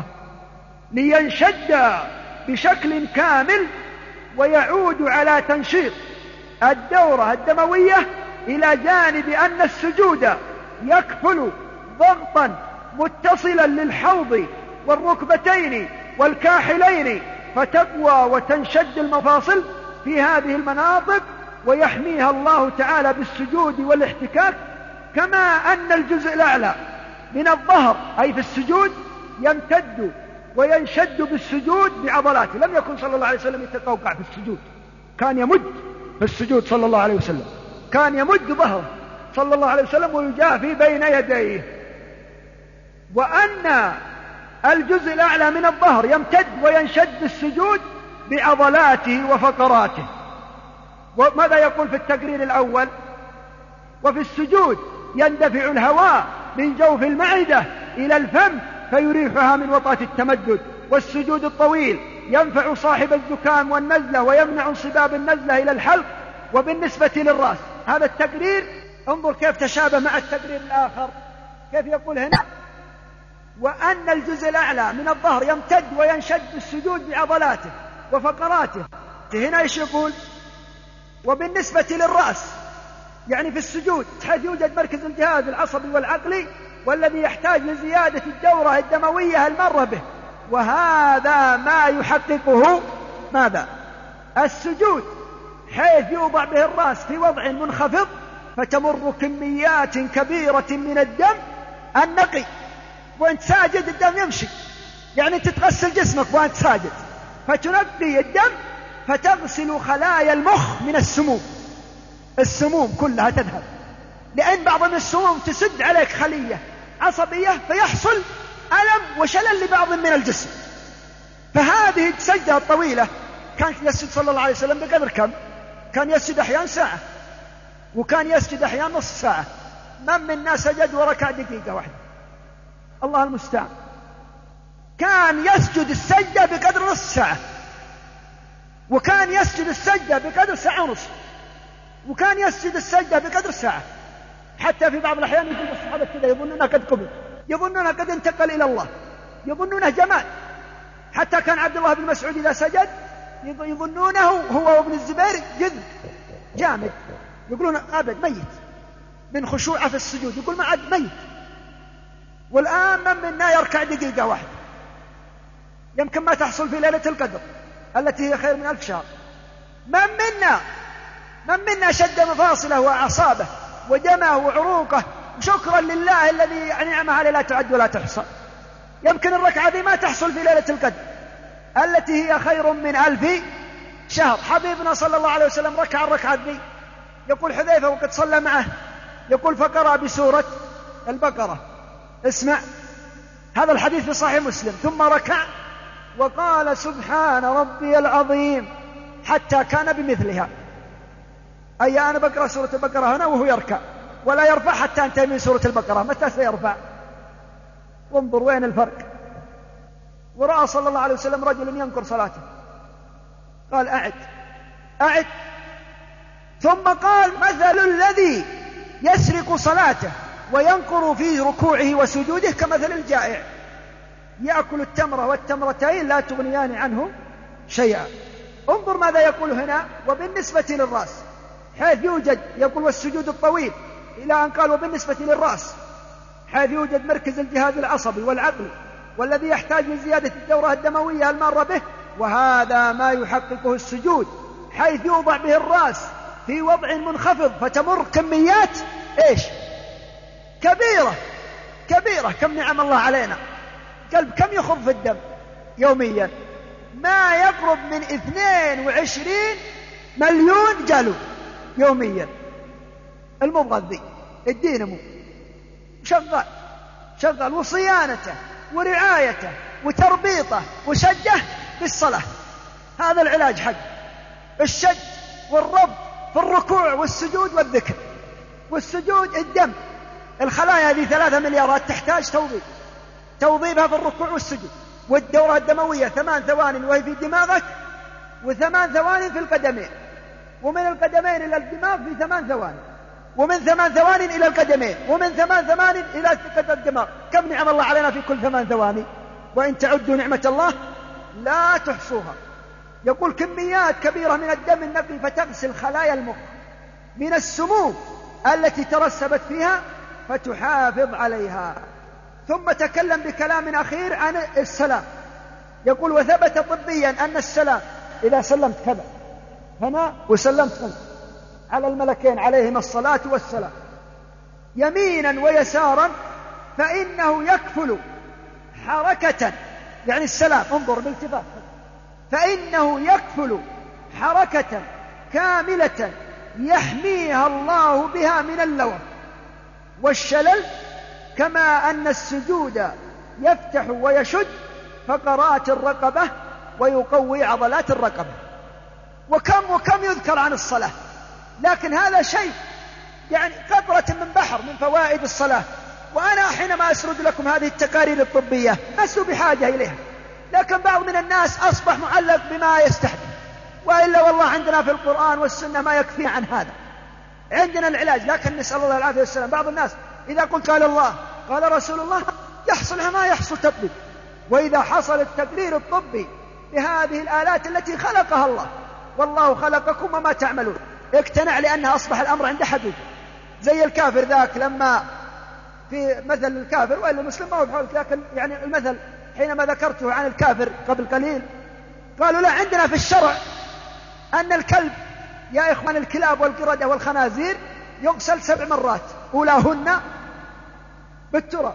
لينشد بشكل كامل ويعود على تنشيط الدورة الدموية، إلى جانب أن السجود يكفل ضغطا متصلا للحوض والركبتين والكاحلين، فتقوى وتنشد المفاصل في هذه المناطق ويحميها الله تعالى بالسجود والاحتكاك. كما أن الجزء الأعلى من الظهر أي في السجود يمتد وينشد بالسجود بعضلاته. لم يكن صلى الله عليه وسلم يتقوقع في السجود، كان يمد في السجود صلى الله عليه وسلم، كان يمد ظهره صلى الله عليه وسلم ويجافي بين يديه. وأن الجزء الأعلى من الظهر يمتد وينشد السجود بعضلاته وفقراته. وماذا يقول في التقرير الأول؟ وفي السجود يندفع الهواء من جوف المعدة إلى الفم فيريحها من وطأة التمدد. والسجود الطويل ينفع صاحب الزكام والنزلة ويمنع انصباب النزلة إلى الحلق. وبالنسبة للرأس هذا التقرير انظر كيف تشابه مع التقرير الآخر، كيف يقول هنا وأن الجزء الأعلى من الظهر يمتد وينشد بالسجود بعضلاته وفقراته. هنا إيش يقول؟ وبالنسبة للرأس يعني في السجود حيث يوجد مركز الجهاز العصبي والعقلي والذي يحتاج لزيادة الدورة الدموية المرة به، وهذا ما يحققه ماذا؟ السجود، حيث يوضع به الرأس في وضع منخفض فتمر كميات كبيرة من الدم النقي، وانت ساجد الدم يمشي، يعني تتغسل جسمك وانت ساجد فتنقي الدم فتغسل خلايا المخ من السموم كلها تذهب، لأن بعض من السموم تسد عليك خلية عصبية فيحصل ألم وشلل لبعض من الجسم. فهذه السجدة الطويلة كان يسجد صلى الله عليه وسلم بقدر كم؟ كان يسجد أحيان ساعة، وكان يسجد أحيان نصف ساعة. من منا سجد وركع دقيقة واحدة؟ الله المستعان. كان يسجد السجدة بقدر نصف ساعة، وكان يسجد السجدة بقدر ساعة ونصف، وكان يسجد السجدة بقدر ساعة. حتى في بعض الأحيان يجب الصحابة كذا يظنونه قد قبل، يظنونه قد انتقل إلى الله، يظنونه جمال. حتى كان عبد الله بن مسعود إذا سجد يظنونه هو وابن الزبير جذب جامد، يقولون أبد ميت من خشوعه في السجود، يقول ما عاد ميت. والآن من منا يركع دقيقة واحدة يمكن ما تحصل في ليلة القدر التي هي خير من 1000 شهر. من منا شد مفاصله وأعصابه ودمه وعروقه شكرا لله الذي نعمه عليه لا تعد ولا تحصى. يمكن الركعة دي ما تحصل في ليلة القدر التي هي خير من 1000 شهر. حبيبنا صلى الله عليه وسلم ركع الركعة دي، يقول حذيفة وقد صلى معه، يقول فقرأ بسورة البقرة. اسمع هذا الحديث في صحيح مسلم. ثم ركع وقال سبحان ربي العظيم حتى كان بمثلها، أي أنا بقرأ سورة البقرة هنا وهو يركع ولا يرفع حتى انتهي من سورة البقرة. متى سيرفع؟ وانظر وين الفرق. ورأى صلى الله عليه وسلم رجل ينكر صلاته، قال أعد. ثم قال مثل الذي يسرق صلاته وينكر في ركوعه وسجوده كمثل الجائع يأكل التمرة والتمرتين لا تغنيان عنه شيئا. انظر ماذا يقول هنا. وبالنسبة للرأس حيث يوجد، يقول والسجود الطويل، إلى أن قال وبالنسبة للرأس حيث يوجد مركز الجهاز العصبي والعقلي والذي يحتاج لزيادة الدورة الدموية المارة به، وهذا ما يحققه السجود، حيث يوضع به الرأس في وضع منخفض فتمر كميات إيش؟ كبيرة. كم نعم الله علينا. قلب كم يخض في الدم يوميا؟ ما يقرب من 22 مليون جلد يوميا. المبغذي الدينمو شغال وصيانته ورعايته وتربيطه وشده بالصلاة. هذا العلاج حق الشد والربط في الركوع والسجود والذكر. والسجود الدم، الخلايا هذه 3 مليارات تحتاج توظيفها في الركوع والسجود. والدورة الدموية 8 ثوان وهي في دماغك، و8 ثوان في القدمين، ومن القدمين إلى الدماغ في 8 ثوان، ومن 8 ثوان إلى القدمين، ومن 8 ثوان إلى ثقة الدماغ. كم نعم الله علينا في كل 8 ثواني، وإن تعدوا نعمة الله لا تحصوها. يقول كميات كبيرة من الدم النقي فتغسل خلايا المخ من السموم التي ترسبت فيها فتحافظ عليها. ثم تكلم بكلام أخير عن السلام. يقول وثبت طبيا أن السلام إذا سلمت كذا هنا وسلمت هنا على الملكين عليهما الصلاة والسلام يمينا ويسارا فإنه يكفل حركة، يعني السلام انظر بالتفات، فإنه يكفل حركة كاملة يحميها الله بها من اللوم والشلل، كما أن السجود يفتح ويشد فقرات الرقبة ويقوي عضلات الرقبة. وكم يذكر عن الصلاة، لكن هذا شيء يعني قطرة من بحر من فوائد الصلاة. وأنا حينما أسرد لكم هذه التقارير الطبية لست بحاجة إليها، لكن بعض من الناس أصبح معلق بما يستحدث، وإلا والله عندنا في القرآن والسنة ما يكفي عن هذا. عندنا العلاج، لكن نسأل الله العافية والسلام. بعض الناس إذا قلت قال الله قال رسول الله يحصل ما يحصل تطبيق. وإذا حصل التقرير الطبي بهذه الآلات التي خلقها الله، والله خلقكم وما تعملون، اقتنع لأنها أصبح الأمر عند حدود. زي الكافر ذاك لما في مثل الكافر وإلا المسلم ما هو بحول، لكن يعني المثل حينما ذكرته عن الكافر قبل قليل قالوا لا، عندنا في الشرع أن الكلب يا إخوان الكلاب والقردة والخنازير يغسل 7 مرات، أولاهن بالتراب،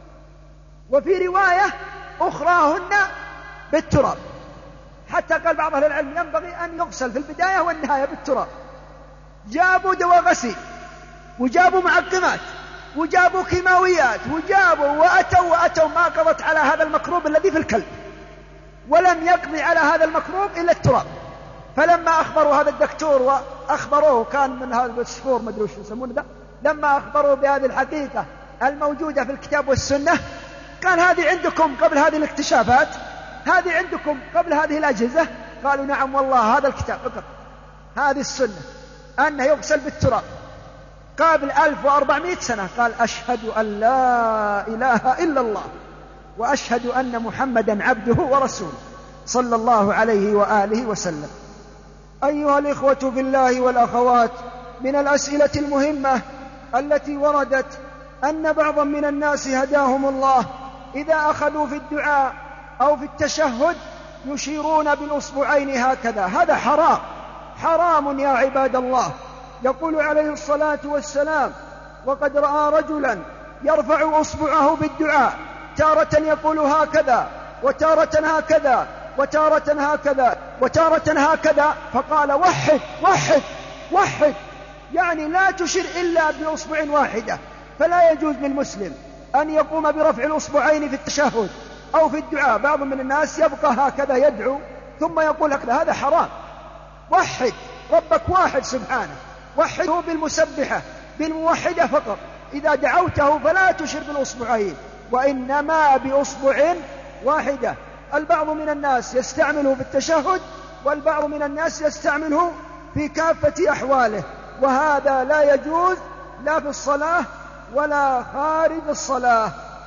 وفي رواية أخراهن بالتراب، حتى قال بعض أهل العلم ينبغي أن يغسل في البداية والنهاية بالتراب. جابوا دواء غسيل وجابوا معقمات وجابوا كيماويات وجابوا وأتوا ما قضت على هذا المكروب الذي في الكلب، ولم يقضي على هذا المكروب إلا التراب. فلما أخبروا هذا الدكتور وأخبروه، كان من هذا السفور ما أدري وش يسمونه ده، لما أخبروا بهذه الحقيقة الموجودة في الكتاب والسنة، قال هذه عندكم قبل هذه الاكتشافات، هذه عندكم قبل هذه الأجهزة؟ قالوا نعم والله هذا الكتاب فقط، هذه السنة أنه يغسل بالتراب قبل 1400 سنة. قال أشهد أن لا إله إلا الله وأشهد أن محمدا عبده ورسوله صلى الله عليه وآله وسلم. أيها الإخوة في الله والأخوات، من الأسئلة المهمة التي وردت أن بعضا من الناس هداهم الله إذا أخذوا في الدعاء أو في التشهد يشيرون بالأصبعين هكذا. هذا حرام يا عباد الله. يقول عليه الصلاة والسلام: وقد رأى رجلا يرفع أصبعه بالدعاء، تارة يقول هكذا وتارة هكذا وتارة هكذا وتارة هكذا، فقال وحد وحد وحد، يعني لا تشير إلا بأصبع واحدة. فلا يجوز للمسلم أن يقوم برفع الأصبعين في التشهد أو في الدعاء. بعض من الناس يبقى هكذا يدعو ثم يقول هكذا، هذا حرام. وحد ربك واحد سبحانه، وحده بالمسبحة بالموحدة فقط. إذا دعوته فلا تشر بالأصبعين، وإنما بأصبع واحدة. البعض من الناس يستعمله في التشهد، والبعض من الناس يستعمله في كافة أحواله، وهذا لا يجوز لا في الصلاة ولا خارج الصلاة.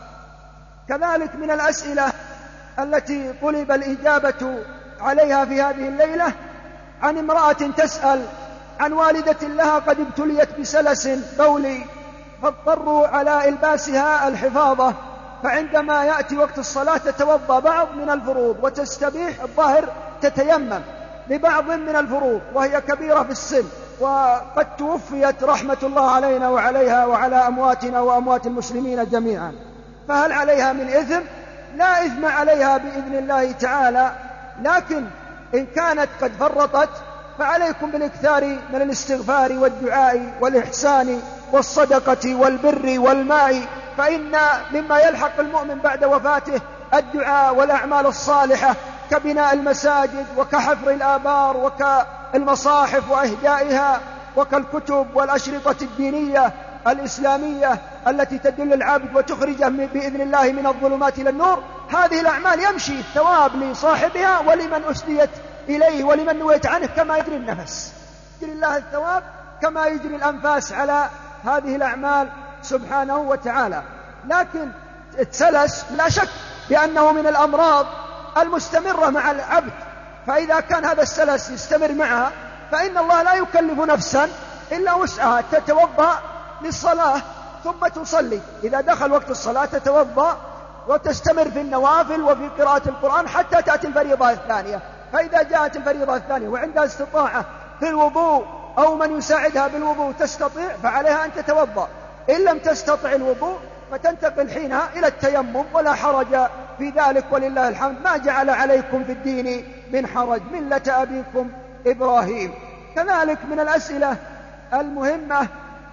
كذلك من الأسئلة التي طلب الإجابة عليها في هذه الليلة عن امرأة تسأل عن والدة لها قد ابتليت بسلس بولي، فاضطروا على إلباسها الحفاظة، فعندما يأتي وقت الصلاة تتوضأ بعض من الفروض وتستبيح الظاهر تتيمم لبعض من الفروض، وهي كبيرة في السن وقد توفيت رحمة الله علينا وعليها وعلى أمواتنا وأموات المسلمين جميعا. فهل عليها من إثم؟ لا إثم عليها بإذن الله تعالى، لكن إن كانت قد فرطت فعليكم بالإكثار من الاستغفار والدعاء والإحسان والصدقة والبر والماء، فإن مما يلحق المؤمن بعد وفاته الدعاء والأعمال الصالحة كبناء المساجد وكحفر الآبار وكالمصاحف وإهدائها وكالكتب والأشرطة الدينية الإسلامية التي تدل العبد وتخرجه بإذن الله من الظلمات إلى النور. هذه الأعمال يمشي الثواب لصاحبها ولمن أسديت إليه ولمن نويت عنه، كما يجري النفس، يجري الله الثواب كما يجري الأنفاس على هذه الأعمال سبحانه وتعالى. لكن السلس لا شك بأنه من الأمراض المستمرة مع العبد، فإذا كان هذا السلس يستمر معها فإن الله لا يكلف نفسا إلا وسعها، تتوضأ للصلاة ثم تصلي، إذا دخل وقت الصلاة تتوضأ وتستمر في النوافل وفي قراءة القرآن حتى تأتي الفريضة الثانية. فإذا جاءت الفريضة الثانية وعندها استطاعة في الوضوء أو من يساعدها بالوضوء تستطيع فعليها أن تتوضأ، إن لم تستطع الوضوء فتنتقل حينها إلى التيمم، ولا حرج في ذلك ولله الحمد، ما جعل عليكم في الدين من حرج، ملة أبيكم إبراهيم. كذلك من الأسئلة المهمة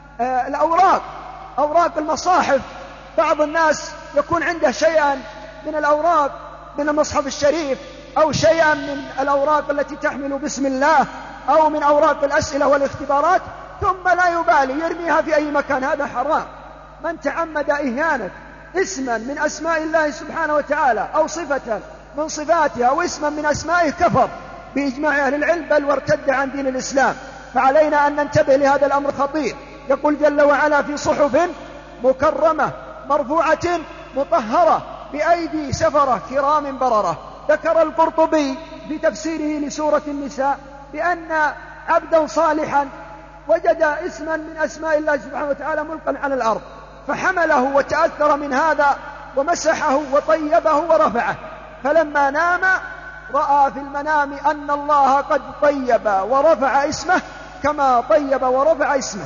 أوراق المصاحف. بعض الناس يكون عنده شيئا من الأوراق من المصحف الشريف أو شيئا من الأوراق التي تحمل بسم الله أو من أوراق الأسئلة والاختبارات ثم لا يبالي يرميها في أي مكان، هذا حرام. من تعمد إهانة اسما من أسماء الله سبحانه وتعالى أو صفة من صفاته أو اسما من أسمائه كفر بإجماع أهل العلم، بل وارتد عن دين الإسلام. فعلينا أن ننتبه لهذا الأمر خطير. يقول جل وعلا في صحف مكرمة مرفوعة مطهرة بأيدي سفرة كرام بررة. ذكر القرطبي في تفسيره لسورة النساء بأن عبدا صالحا وجد اسما من أسماء الله سبحانه وتعالى ملقا على الأرض، فحمله وتأثر من هذا ومسحه وطيبه ورفعه، فلما نام رأى في المنام أن الله قد طيب ورفع اسمه كما طيب ورفع اسمه.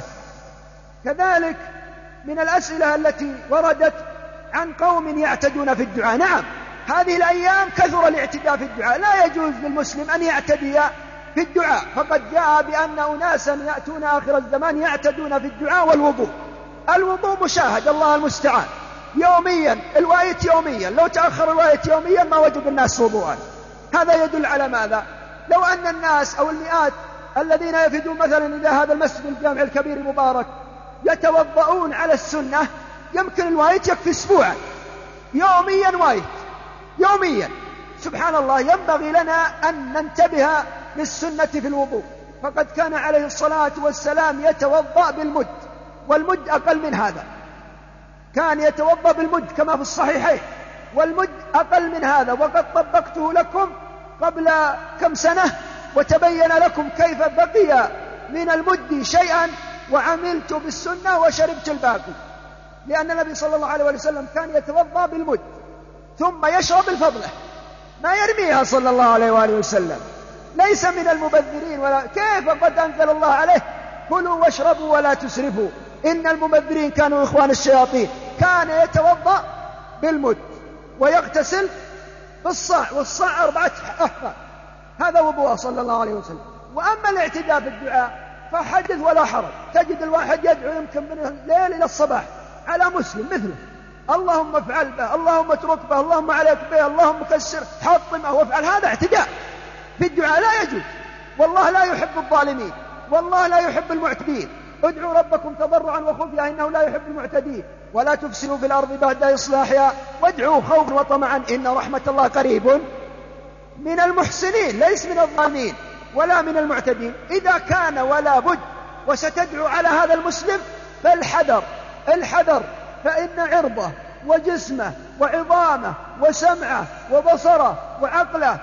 كذلك من الأسئلة التي وردت عن قوم يعتدون في الدعاء. نعم، هذه الأيام كثر الاعتداء في الدعاء، لا يجوز للمسلم أن يعتدي في الدعاء، فقد جاء بأن أناسا يأتون آخر الزمان يعتدون في الدعاء والوضوء. الوضوء مشاهد، الله المستعان، يوميا الواية يوميا، لو تأخر الواية يوميا ما وجد الناس وضوءا. هذا يدل على ماذا؟ لو أن الناس أو المئات الذين يفدون مثلا إلى هذا المسجد الجامع الكبير المبارك يتوضؤون على السنة، يمكن الواية يكفي أسبوعا، يوميا واية يوميا. سبحان الله، ينبغي لنا أن ننتبه للسنة في الوضوء، فقد كان عليه الصلاة والسلام يتوضأ بالمد، والمد أقل من هذا، كان يتوضأ بالمد كما في الصحيحين، والمد أقل من هذا، وقد طبقته لكم قبل كم سنة وتبين لكم كيف بقي من المد شيئا وعملت بالسنة وشربت الباقي، لأن النبي صلى الله عليه وسلم كان يتوضأ بالمد ثم يشرب الفضلة، ما يرميها صلى الله عليه وآله وسلم، ليس من المبذرين. ولا كيف قد أنزل الله عليه كلوا واشربوا ولا تسرفوا إن المبذرين كانوا إخوان الشياطين. كان يتوضأ بالمد ويغتسل بالصاع، والصاع 4 أحفاد، هذا وضوءه صلى الله عليه وسلم. وأما الاعتداء بالدعاء فحدث ولا حرج، تجد الواحد يدعو يمكن من الليل إلى الصباح على مسلم مثله، اللهم افعل به، اللهم اترك به، اللهم عليك به، اللهم كسر حطمه وافعل. هذا اعتداء في الدعاء لا يجوز، والله لا يحب الظالمين، والله لا يحب المعتدين. ادعوا ربكم تضرعا وخفيا إنه لا يحب المعتدين، ولا تفسدوا في الأرض بعد إصلاحها وادعوا خوفا وطمعا إن رحمة الله قريب من المحسنين، ليس من الظالمين ولا من المعتدين. إذا كان ولا بد وستدعو على هذا المسلم فالحذر، الحذر، فإن عرضه وجسمه وعظامه وسمعه وبصره وعقله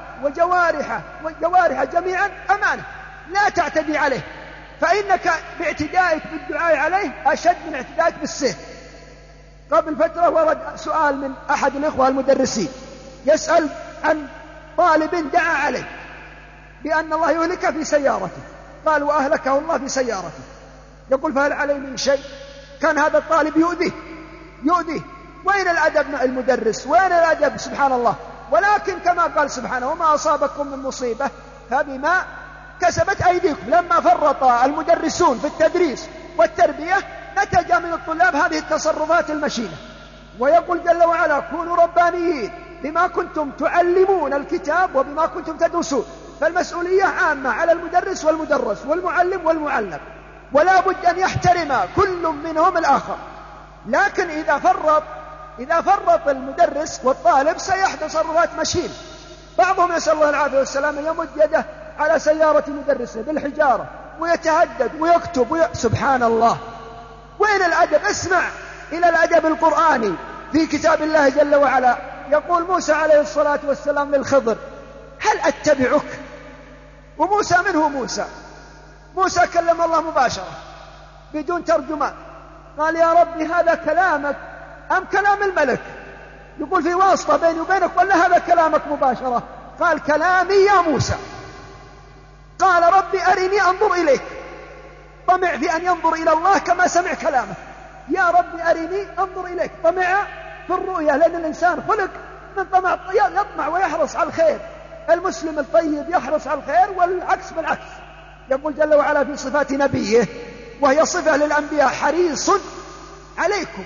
وجوارحه جميعا أمانة، لا تعتدي عليه، فإنك باعتدائك بالدعاء عليه أشد من اعتدائك بالسيف. قبل فترة ورد سؤال من أحد الإخوة المدرسين يسأل عن طالب دعا عليه بأن الله يهلك في سيارته، قال وأهلكه الله في سيارته، يقول فهل عليه من شيء؟ كان هذا الطالب يؤذيه. وين الأدب مع المدرس؟ وين الأدب؟ سبحان الله. ولكن كما قال سبحانه وما أصابكم من مصيبة فبما كسبت أيديكم. لما فرط المدرسون في التدريس والتربية نتج من الطلاب هذه التصرفات المشينة. ويقول جل وعلا كونوا ربانيين بما كنتم تعلمون الكتاب وبما كنتم تدرسون. فالمسؤولية عامة على المدرس والمدرس والمعلم والمعلم، ولا بد أن يحترم كل منهم الآخر. لكن إذا فرط المدرس والطالب سيحدث تصرفات مشينة. بعضهم يسأل الله العافية والسلام يمد يده على سيارة مدرسه بالحجارة ويتهدد ويكتب سبحان الله. وين الأدب؟ اسمع إلى الأدب القرآني في كتاب الله جل وعلا. يقول موسى عليه الصلاة والسلام للخضر هل أتبعك؟ وموسى من هو موسى كلم الله مباشرة بدون ترجمان، قال يا ربي هذا كلامك أم كلام الملك؟ يقول في واسطة بيني وبينك ولا هذا كلامك مباشرة؟ قال كلامي يا موسى. قال ربي أرني أنظر إليك، طمع في أن ينظر إلى الله كما سمع كلامه. يا ربي أرني أنظر إليك، طمع في الرؤية، لأن الإنسان خلق من طمع، يطمع ويحرص على الخير. المسلم الطيب يحرص على الخير والعكس بالعكس. يقول جل وعلا في صفات نبيه وهي صفة للأنبياء حريص عليكم،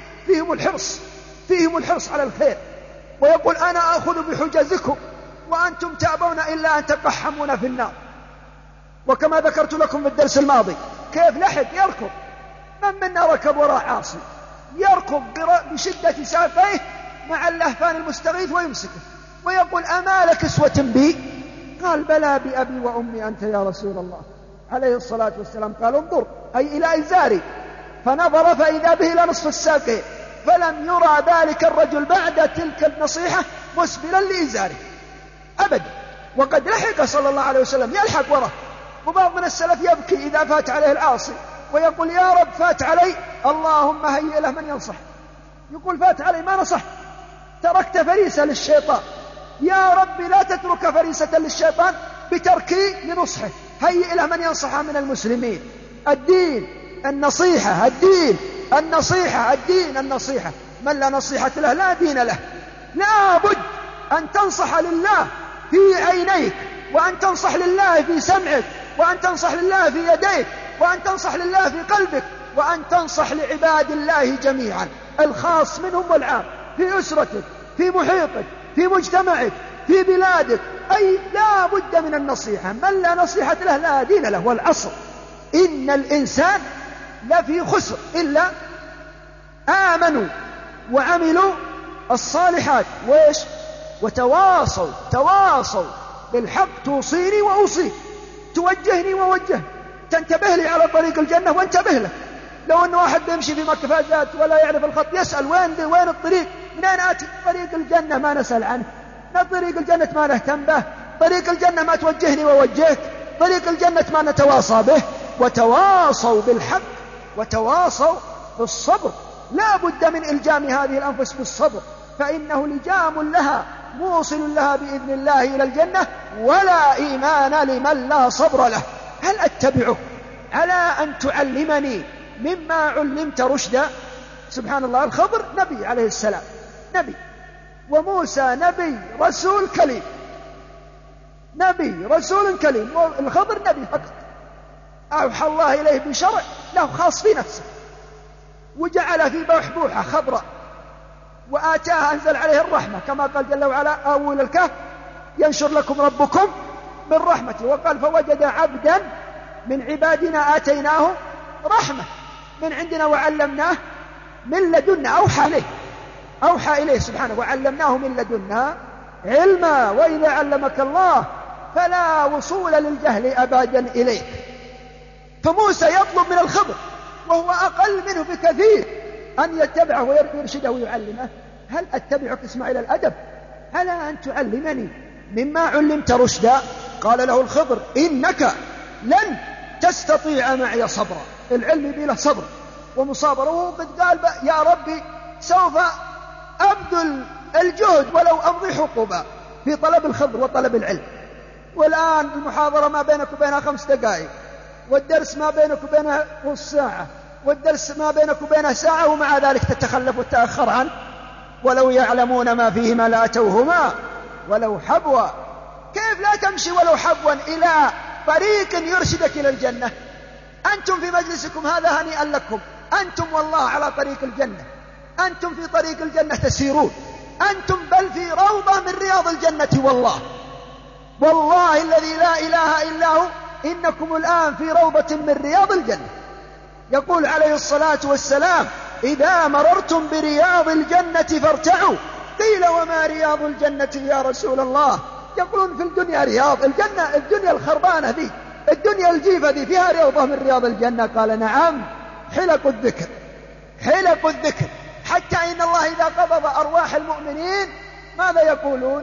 فيهم الحرص على الخير. ويقول أنا أخذ بحجزكم وأنتم تأبون إلا أن تقحمون في النار. وكما ذكرت لكم في الدرس الماضي كيف لحق يركض، من منا ركب وراء عاصي، يركض بشدة ساقيه مع اللهفان المستغيث ويمسكه ويقول أما لكسوة بي؟ قال بلى بأبي وأمي أنت يا رسول الله عليه الصلاة والسلام. قال انظر أي إلى إزاري، فنظر فإذا به إلى نصف الساقين، فلم يرى ذلك الرجل بعد تلك النصيحة مسبلا لإزاره أبدا. وقد لحق صلى الله عليه وسلم يلحق وراءه. وبعض من السلف يبكي إذا فات عليه العاصي ويقول يا رب فات علي، اللهم هيئ له من ينصح. يقول فات علي ما نصح، تركت فريسة للشيطان، يا رب لا تترك فريسة للشيطان بتركي لنصحه، هيئ له من ينصح من المسلمين. الدين النصيحة، الدين النصيحة، الدين النصيحة. من لا نصيحة له لا دين له. لا بد أن تنصح لله في عينيك، وأن تنصح لله في سمعك، وأن تنصح لله في يديك، وأن تنصح لله في قلبك، وأن تنصح لعباد الله جميعا، الخاص منهم والعام، في أسرتك، في محيطك، في مجتمعك، في بلادك. أي لا بد من النصيحة. من لا نصيحة له لا دين له. والعصر إن الإنسان لفي خسر إلا آمنوا وعملوا الصالحات وإيش وتواصوا بالحق. توصيني وأوصيك، توجهني ووجه، تنتبه لي على طريق الجنة وانتبه له. لو أن واحد بيمشي في مكة فازات ولا يعرف الخط يسأل وين الطريق، منين آتي طريق الجنة، ما نسأل عنه. طريق الجنة ما نهتم به، طريق الجنة ما توجهني ووجهك، طريق الجنة ما نتواصى به. وتواصوا بالحق وتواصوا بالصبر. لا بد من إلجام هذه الأنفس بالصبر، فإنه لجام لها موصل لها بإذن الله إلى الجنة، ولا إيمان لمن لا صبر له. هل أتبعك على أن تعلمني مما علمت رشدا؟ سبحان الله. الخضر نبي عليه السلام، نبي، وموسى نبي رسول كليم، نبي رسول كليم. الخضر نبي فقط، أوحى الله إليه بشرع له خاص في نفسه، وجعل في بوحبوحة خضراء، وآتاه أنزل عليه الرحمة كما قال جل وعلا أول الكهف ينشر لكم ربكم من رحمته. وقال فوجد عبدا من عبادنا آتيناه رحمة من عندنا وعلمناه من لدنا. أوحى إليه سبحانه وعلمناه من لدنا علما. وإذا علمك الله فلا وصول للجهل أبدا إليك. فموسى يطلب من الخضر وهو أقل منه بكثير أن يتبعه ويرشده ويعلمه. هل أتبعك اسمع إلى الأدب على أن تعلمني مما علمت رشدا؟ قال له الخضر إنك لن تستطيع معي صبرا. العلم بلا صبر ومصابرة. وقد قال يا ربي سوف أبذل الجهد ولو أمضي حقوبا في طلب الخضر وطلب العلم. والآن المحاضرة ما بينك وبينها 5 دقائق، والدرس ما بينك وبينها نص ساعة، والدرس ما بينك وبينها ساعة، ومع ذلك تتخلف وتتأخر عنه. ولو يعلمون ما فيهما لأتوهما ولو حبوا. كيف لا تمشي ولو حبوا إلى طريق يرشدك إلى الجنة؟ أنتم في مجلسكم هذا هنيئا لكم، أنتم والله على طريق الجنة، أنتم في طريق الجنة تسيرون، أنتم بل في روضة من رياض الجنة. والله الذي لا إله إلا هو إنكم الآن في روضة من رياض الجنة. يقول عليه الصلاة والسلام إذا مررتم برياض الجنة فارتعوا. قيل وما رياض الجنة يا رسول الله؟ يقولون في الدنيا رياض الدنيا الخربانة ذي، الدنيا الجيفة ذي فيها روضة من رياض الجنة. قال نعم، حلق الذكر، حلق الذكر. حتى إن الله إذا قبض أرواح المؤمنين ماذا يقولون؟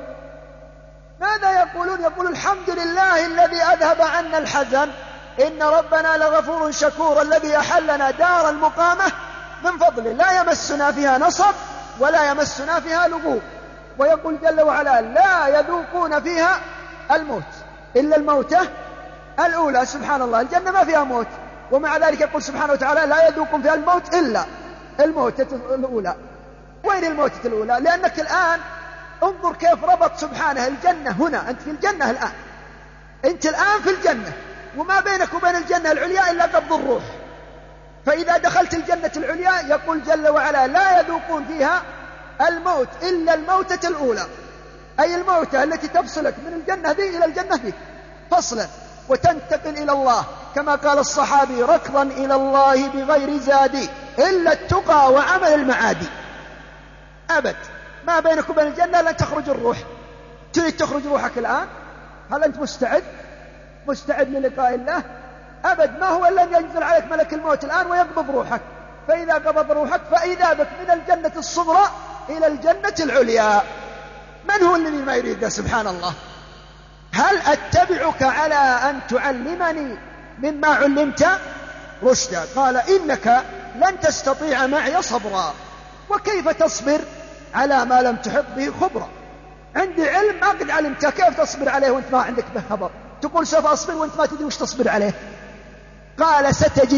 يقول الحمد لله الذي أذهب عنا الحزن، إن ربنا لغفور شكور الذي أحلنا دار المقامة من فضله لا يمسنا فيها نصب ولا يمسنا فيها لغوب. ويقول جل وعلا لا يذوقون فيها الموت إلا الموتة الأولى. سبحان الله، الجنة ما فيها موت، ومع ذلك يقول سبحانه وتعالى لا يذوقون فيها الموت إلا الموتة الأولى. وين الموتة الأولى؟ لأنك الآن انظر كيف ربط سبحانه الجنة هنا. أنت في الجنة الآن، أنت الآن في الجنة، وما بينك وبين الجنة العليا إلا قبض الروح. فإذا دخلت الجنة العليا يقول جل وعلا لا يذوقون فيها الموت إلا الموتة الأولى، أي الموتة التي تفصلك من الجنة ذي إلى الجنة ذي فصلا، وتنتقل إلى الله كما قال الصحابي ركضا إلى الله بغير زاد إلا التقى وعمل المعادي. أبد ما بينك وبين الجنة لن تخرج الروح. تريد تخرج روحك الآن؟ هل أنت مستعد للقاء الله؟ أبد ما هو إلا أن ينزل عليك ملك الموت الآن ويقبض روحك. فإذا قبض روحك فإذا بك من الجنة الصغرى إلى الجنة العليا. من هو الذي ما يريد؟ سبحان الله. هل أتبعك على أن تعلمني مما علمت رشدا؟ قال إنك لن تستطيع معي صبرا. وكيف تصبر على ما لم تحط به خبرا؟ عندي علم ما قد علمته، كيف تصبر عليه وانت ما عندك به خبر؟ تقول سوف أصبر وانت ما تدري وش تصبر عليه. قال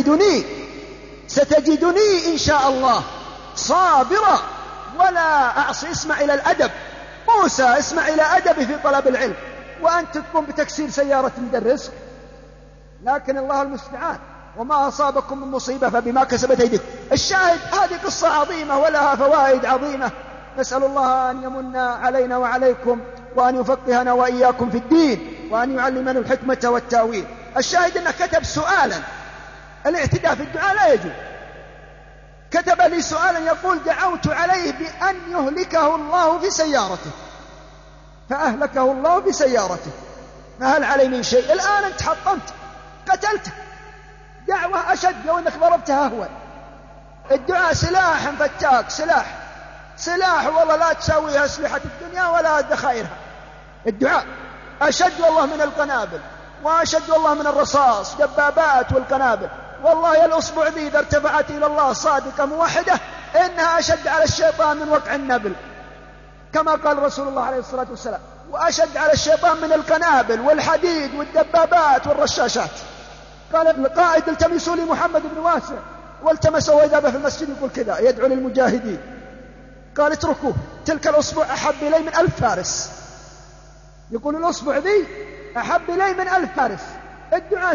ستجدني إن شاء الله صابرا ولا أعصي. اسمع إلى الأدب موسى، اسمع إلى أدبه في طلب العلم، وأنت تقوم بتكسير سيارة مدرسك. لكن الله المستعان، وما أصابكم من مصيبة فبما كسبت أيديكم. الشاهد هذه قصة عظيمة ولها فوائد عظيمة، نسأل الله أن يمن علينا وعليكم وأن يفقهنا وإياكم في الدين وأن يعلمنا الحكمة والتأويل. الشاهد أنه كتب سؤالا، الاعتداء في الدعاء لا يجوز. كتب لي سؤالا يقول: دعوت عليه بأن يهلكه الله في سيارته، فأهلكه الله بسيارته، ما هل علي من شيء؟ الآن انت حطمت قتلته. دعوة أشد لو أنك ضربتها أهون. الدعاء سلاح فتاك، سلاح والله لا تساويها أسلحة الدنيا ولا ذخائرها. الدعاء أشد والله من القنابل، وأشد والله من الرصاص، دبابات والقنابل. والله الأصبع ذي إذا ارتفعت إلى الله صادقة موحدة إنها أشد على الشيطان من وقع النبل، كما قال رسول الله عليه الصلاة والسلام، وأشد على الشيطان من القنابل والحديد والدبابات والرشاشات. قال القائد: التمسوا لي محمد بن واسع، والتمسوا إذا في المسجد يقول كذا يدعو للمجاهدين. قال: اتركوه، تلك الأصبع أحب إلي من 1000 فارس. يقول الأصبع ذي أحب إلي من 1000 فارس. الدعاء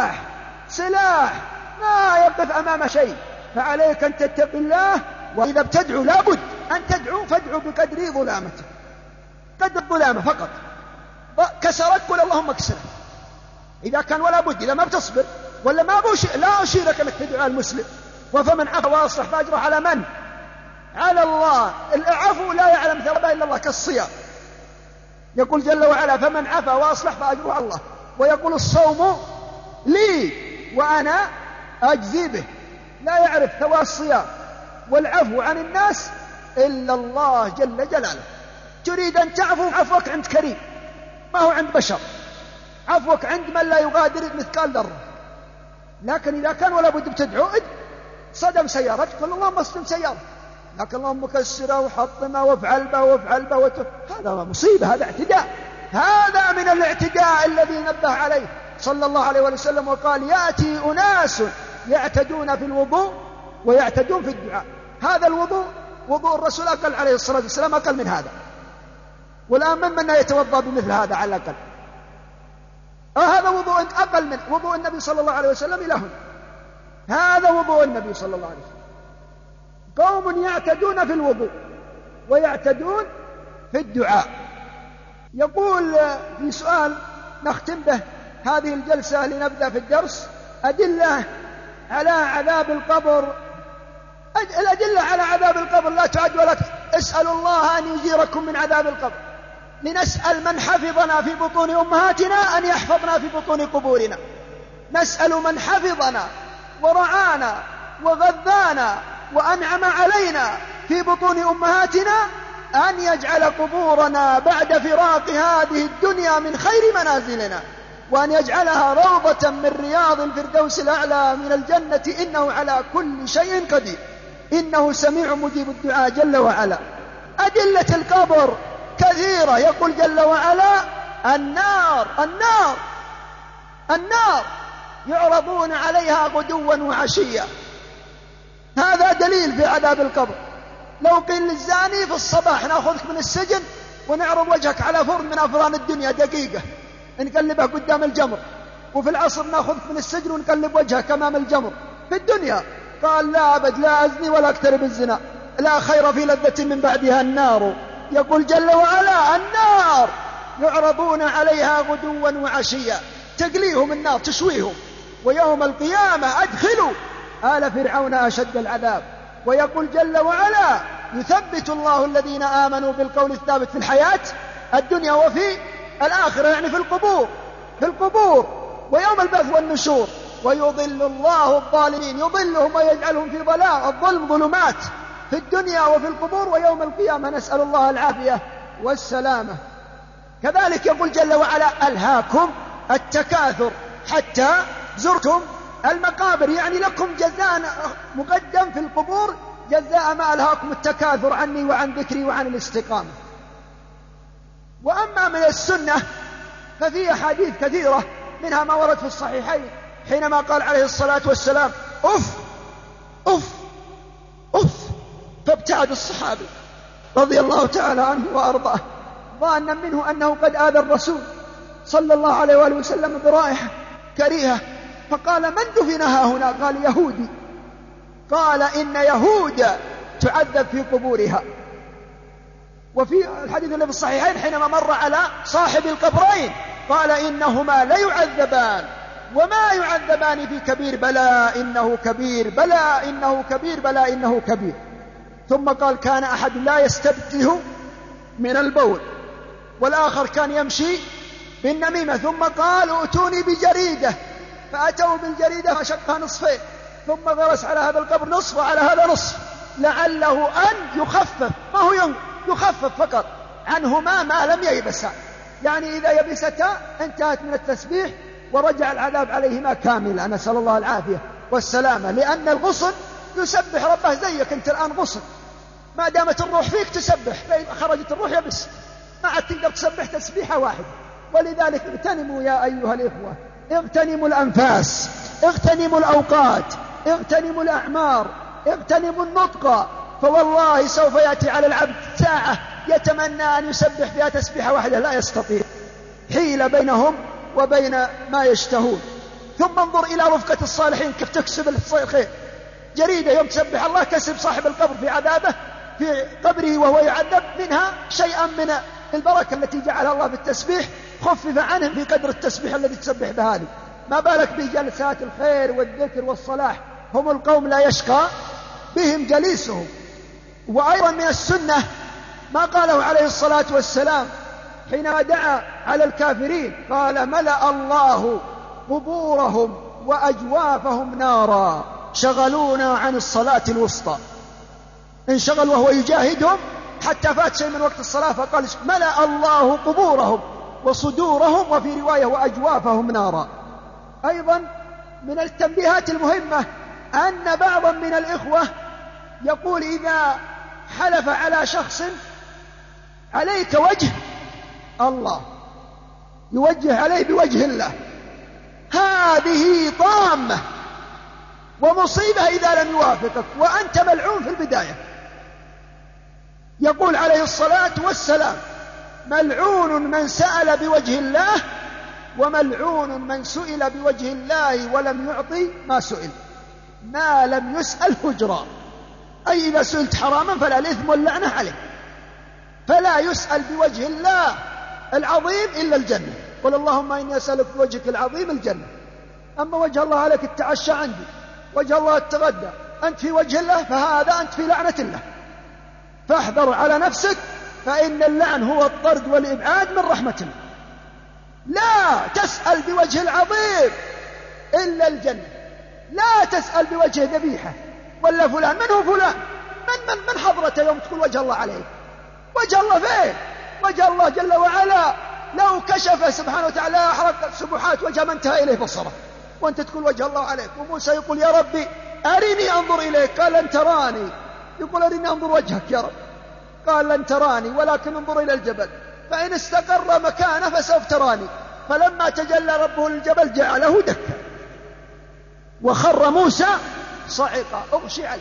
سلاح ما يقف أمام شيء، فعليك أن تتقي الله. وإذا بتدعو لابد أن تدعو، فادعو بقدر ظلامته، قدر الظلامة فقط. كسرك قل اللهم اكسره إذا كان، ولا بد. إذا ما بتصبر ولا ما لا أشيرك أنك تدعو المسلم. وفمن عفا وأصلح فأجره على من؟ على الله. العفو لا يعلم ثوابه إلا الله، كالصيام. يقول جل وعلا: فمن عفا وأصلح فأجره على الله. ويقول: الصوم لي وأنا أجزي به. لا يعرف ثواب الصيام والعفو عن الناس إلا الله جل جلاله. تريد أن تعفو، عفوك عند كريم، ما هو عند بشر. عفوك عند من لا يغادر مثقال ذرة. لكن إذا كان ولا بد بتدعو، صدم سيارتك قل اللهم اصدم سيارتك، لكن اللهم كسره وحطمه وافعل به هذا مصيبة، هذا اعتداء. هذا من الاعتداء الذي نبه عليه صلى الله عليه وسلم وقال: يأتي أناس يعتدون في الوضوء ويعتدون في الدعاء. هذا الوضوء وضوء الرسول أقل عليه الصلاة والسلام، أقل من هذا. والآن من يتوضأ بمثل هذا على الأقل؟ هذا وضوء أقل من وضوء النبي صلى الله عليه وسلم إلى هنا. هذا وضوء النبي صلى الله عليه وسلم. قوم يعتدون في الوضوء ويعتدون في الدعاء. يقول في سؤال نختم به هذه الجلسة لنبدأ في الدرس: أدلة على عذاب القبر. الأدلة على عذاب القبر لا تعد ولا تحصى. اسألوا الله أن يجيركم من عذاب القبر. لنسأل من حفظنا في بطون أمهاتنا أن يحفظنا في بطون قبورنا. نسأل من حفظنا ورعانا وغذانا وأنعم علينا في بطون أمهاتنا أن يجعل قبورنا بعد فراق هذه الدنيا من خير منازلنا، وأن يجعلها روضة من رياض الفردوس الأعلى من الجنة، إنه على كل شيء قدير، إنه سميع مجيب الدعاء جل وعلا. أدلة القبر كثيرة. يقول جل وعلا: النار يعرضون عليها غدوا وعشيا. هذا دليل في عذاب القبر. لو قيل للزاني في الصباح نأخذك من السجن ونعرض وجهك على فرن من أفران الدنيا دقيقة نقلبه قدام الجمر، وفي العصر نأخذك من السجن ونقلب وجهك أمام الجمر في الدنيا، قال: لا أبد، لا أزني ولا أقترب الزنا، لا خير في لذة من بعدها النار. يقول جل وعلا: النار يعرضون عليها غدوا وعشيا. تقليهم النار، تشويهم. ويوم القيامة أدخلوا آل فرعون أشد العذاب. ويقول جل وعلا: يثبت الله الذين آمنوا بالقول الثابت في الحياة الدنيا وفي الآخرة، يعني في القبور ويوم البعث والنشور. ويضل الله الظالمين، يضلهم ويجعلهم في ضلال. الظلم ظلمات في الدنيا وفي القبور ويوم القيامة، نسأل الله العافية والسلامة. كذلك يقول جل وعلا: ألهاكم التكاثر حتى زرتم المقابر، يعني لكم جزاء مقدم في القبور جزاء ما ألهاكم التكاثر عني وعن ذكري وعن الاستقامة. وأما من السنة ففي أحاديث كثيرة، منها ما ورد في الصحيحين حينما قال عليه الصلاة والسلام: أف أف أف، فابتعد الصحابي رضي الله تعالى عنه وأرضاه ظانا منه أنه قد آذى الرسول صلى الله عليه وآله وسلم برائحة كريهة، فقال: من دفنها هنا؟ قال: يهودي. قال: إن يهود تعذب في قبورها. وفي الحديث الذي في الصحيحين حينما مر على صاحب القبرين قال: إنهما ليعذبان وما يعذبان في كبير، بلى إنه كبير، بلى إنه كبير، بلى إنه كبير. ثم قال: كان أحد لا يستبده من البول، والآخر كان يمشي بالنميمة. ثم قال: ائتوني بجريدة، فأتوا بالجريدة فشقها نصفين، ثم غرس على هذا القبر نصف وعلى هذا نصف، لعله أن يخفف، ما هو يخفف فقط عنهما ما لم ييبسا، يعني إذا يبستا انتهت من التسبيح ورجع العذاب عليهما كاملا، نسأل الله العافية والسلامة. لأن الغصن يسبح ربه زيك أنت الآن غصن، ما دامت الروح فيك تسبح، فإن خرجت الروح يبس، ما عاد تقدر تسبح تسبيحة واحدة. ولذلك اغتنموا يا أيها الإخوة، اغتنموا الأنفاس، اغتنموا الأوقات، اغتنموا الأعمار، اغتنموا النطق، فوالله سوف يأتي على العبد ساعة يتمنى أن يسبح فيها تسبيحة واحدة لا يستطيع، حيل بينهم وبين ما يشتهون. ثم انظر إلى رفقة الصالحين كيف تكسب الخير. جريدة يوم تسبح الله كسب صاحب القبر في عذابه في قبره وهو يعذب منها شيئا من البركة التي جعلها الله في التسبيح، خفف عنهم في قدر التسبيح الذي تسبح بهذه، ما بالك بجلسات الخير والذكر والصلاح. هم القوم لا يشقى بهم جليسهم. وأيضا من السنة ما قاله عليه الصلاة والسلام حينما دعا على الكافرين، قال: ملأ الله قبورهم وأجوافهم نارا، شغلونا عن الصلاة الوسطى. انشغل وهو يجاهدهم حتى فات شيء من وقت الصلاة، فقال: ملأ الله قبورهم وصدورهم، وفي رواية وأجوافهم نارا. أيضا من التنبيهات المهمة أن بعضا من الإخوة يقول: إذا حلف على شخص عليك وجه الله، يوجه عليه بوجه الله، هذه طامة ومصيبة إذا لم يوافقك، وأنت ملعون في البداية. يقول عليه الصلاة والسلام: ملعون من سأل بوجه الله، وملعون من سئل بوجه الله ولم يعطي ما سئل، ما لم يسأل هجرا، أي إذا سئلت حراما فلا الإثم واللعنة عليه. فلا يسأل بوجه الله العظيم إلا الجنة، قل اللهم إني أسألك بوجهك العظيم الجنة. أما وجه الله عليك التعشى عندي، وجه الله التغدى، أنت في وجه الله فهذا أنت في لعنة الله، فاحذر على نفسك، فإن اللعن هو الطرد والإبعاد من رحمة الله. لا تسأل بوجه العظيم إلا الجنة، لا تسأل بوجه ذبيحة ولا فلان. من هو فلان؟ من حضرته يوم تقول وجه الله عليه؟ وجه الله فين؟ وجه الله جل وعلا لو كشف سبحانه وتعالى أحرق سبحات وجه من انتهى إليه بصره، وأنت تقول وجه الله عليك. وموسى يقول: يا ربي أرني أنظر إليك، قال: لن تراني. يقول: أرني أنظر وجهك يا رب، قال: لن تراني ولكن انظر إلى الجبل فإن استقر مكانه فسوف تراني. فلما تجلى ربه للجبل جعله دكا، وخر موسى صعقا أغشي عليه.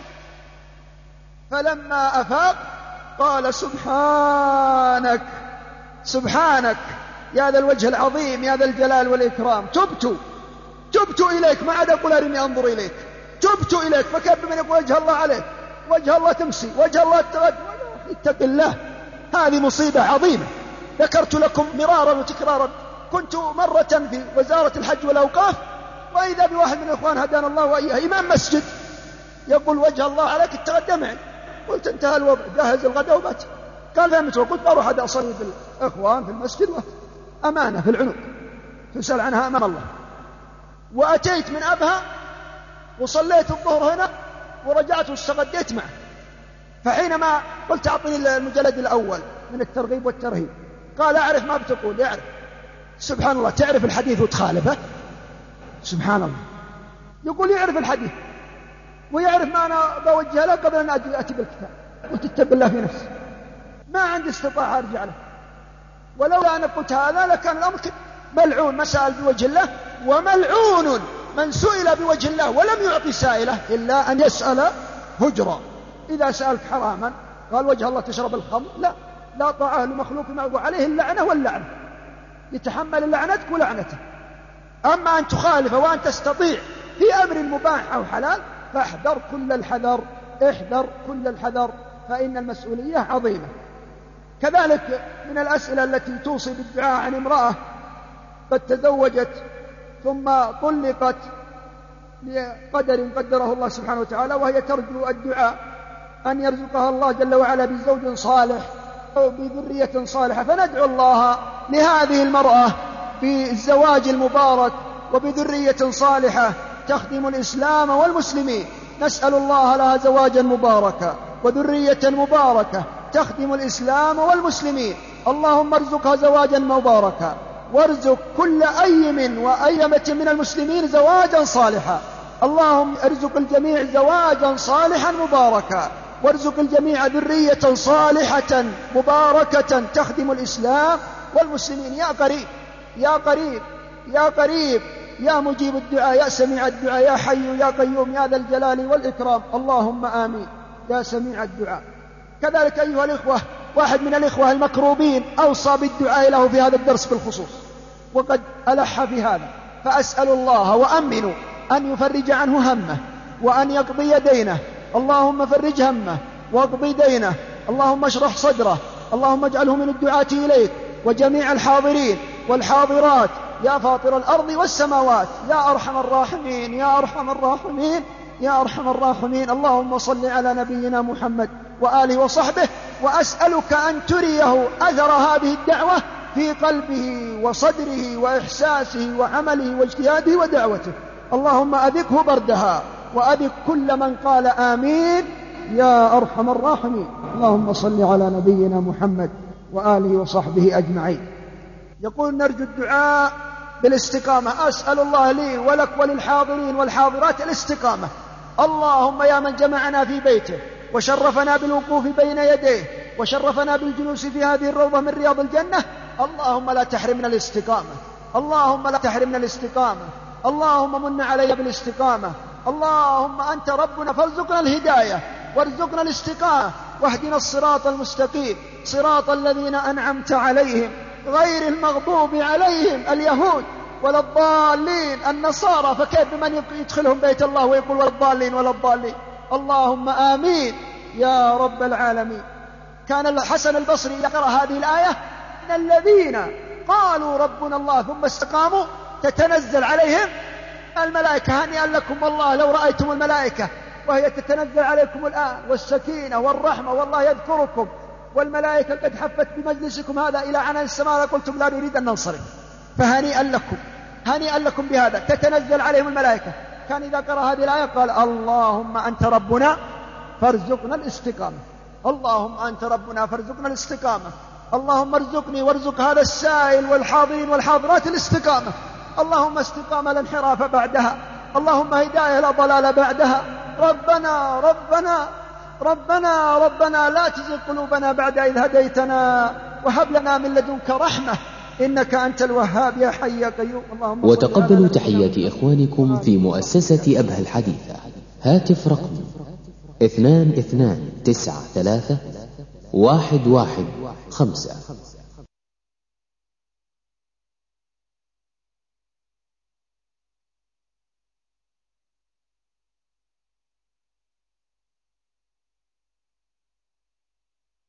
فلما أفاق قال: سبحانك سبحانك يا ذا الوجه العظيم يا ذا الجلال والإكرام، تبت إليك، ما عاد أقول أرني أنظر إليك، تبت إليك. فكيف من يقول وجه الله عليك؟ وجه الله تمسي، وجه الله التغد. اتق الله، هذه مصيبة عظيمة. ذكرت لكم مرارا وتكرارا، كنت مرة في وزارة الحج والأوقاف، وإذا بواحد من الإخوان هدانا الله وإياه إمام مسجد يقول: وجه الله عليك التغدى معي. قلت: انتهى الوضع، جهز الغداء وبات. قال: فهمت. وقلت: بروح هذا أصلي بالإخوان في المسجد، أمانة في العنق تسأل عنها أمام الله. وأتيت من أبها وصليت الظهر هنا ورجعت واستغديت معه. فحينما قلت أعطني المجلد الأول من الترغيب والترهيب، قال أعرف ما بتقول. يعرف، سبحان الله، تعرف الحديث وتخالفه، سبحان الله. يقول يعرف الحديث ويعرف ما أنا بوجه له قبل أن أتي بالكتاب. قلت اتق الله في نفسي، ما عندي استطاعة أرجع له، ولولا أن قلت هذا لكان الأمر ملعون من سأل بوجه الله، وملعون من سئل بوجه الله ولم يعطي سائله إلا أن يسأل هجرا. إذا سألت حراما قال وجه الله تشرب الخمر، لا طاعة لمخلوق معه عليه اللعنة واللعنة، يتحمل لعنتك ولعنته. أما أن تخالف وأن تستطيع في أمر مباح أو حلال فاحذر كل الحذر، احذر كل الحذر، فإن المسؤولية عظيمة. كذلك من الأسئلة التي توصي بالدعاء عن امرأة قد تزوجت ثم طلقت لقدر قدره الله سبحانه وتعالى، وهي ترجو الدعاء أن يرزقها الله جل وعلا بزوج صالح أو بذرية صالحة. فندعو الله لهذه المرأة بالزواج المبارك وبذرية صالحة تخدم الإسلام والمسلمين. نسأل الله لها زواجا مباركا وذرية مباركة تخدم الإسلام والمسلمين. اللهم ارزقها زواجا مباركا، وارزق كل أيم وأيمة من المسلمين زواجا صالحا. اللهم ارزق الجميع زواجا صالحا مباركا، وارزق الجميع ذرية صالحة مباركة تخدم الإسلام والمسلمين. يا قريب يا قريب يا قريب يا مجيب الدعاء يا سميع الدعاء يا حي يا قيوم يا ذا الجلال والإكرام، اللهم آمين يا سميع الدعاء. كذلك أيها الإخوة، واحد من الإخوة المكروبين أوصى بالدعاء له في هذا الدرس بالخصوص، وقد ألح في هذا، فأسأل الله وأمن أن يفرج عنه همه وأن يقضي دينه. اللهم فرج همه واقضي دينه، اللهم اشرح صدره، اللهم اجعله من الدعاة إليك وجميع الحاضرين والحاضرات يا فاطر الأرض والسماوات يا أرحم الراحمين يا أرحم الراحمين يا أرحم الراحمين. اللهم صل على نبينا محمد وآله وصحبه، وأسألك أن تريه أثر هذه الدعوة في قلبه وصدره وإحساسه وعمله واجتهاده ودعوته. اللهم أذقه بردها وأذق كل من قال آمين يا أرحم الراحمين. اللهم صل على نبينا محمد وآله وصحبه أجمعين. يقول نرجو الدعاء بالاستقامة. أسأل الله لي ولك وللحاضرين والحاضرات الاستقامة. اللهم يا من جمعنا في بيته وشرفنا بالوقوف بين يديه وشرفنا بالجلوس في هذه الروضة من رياض الجنة، اللهم لا تحرمنا الاستقامة، اللهم لا تحرمنا الاستقامة، اللهم من علينا بالاستقامة. اللهم أنت ربنا فارزقنا الهداية وارزقنا الاستقامة واهدنا الصراط المستقيم، صراط الذين أنعمت عليهم غير المغضوب عليهم اليهود ولا الضالين النصارى. فكيف بمن يدخلهم بيت الله ويقول ولا الضالين ولا الضالين؟ اللهم آمين يا رب العالمين. كان الحسن البصري يقرأ هذه الآية: إن الذين قالوا ربنا الله ثم استقاموا تتنزل عليهم الملائكة. هنيئا لكم والله لو رأيتم الملائكة وهي تتنزل عليكم الآن، والسكينة والرحمة، والله يذكركم، والملائكة قد حفت بمجلسكم هذا إلى عنان السماء لقلتم لا نريد أن ننصرف. فهنيئا لكم، هنيئا لكم بهذا، تتنزل عليهم الملائكة. كان إذا قرأ هذه الآية قال: اللهم أنت ربنا فارزقنا الاستقامة، اللهم أنت ربنا فارزقنا الاستقامة، اللهم ارزقني وارزق هذا السائل والحاضرين والحاضرات الاستقامة، اللهم استقامة لا انحراف بعدها، اللهم هداية لا ضلال بعدها. ربنا ربنا ربنا ربنا لا تزغ قلوبنا بعد إذ هديتنا وهب لنا من لدنك رحمة إنك أنت الوهاب يا حي يا قيوم. اللهم وتقبلوا تحيات إخوانكم في مؤسسة أبهى الحديثة. هاتف رقم 2293 115.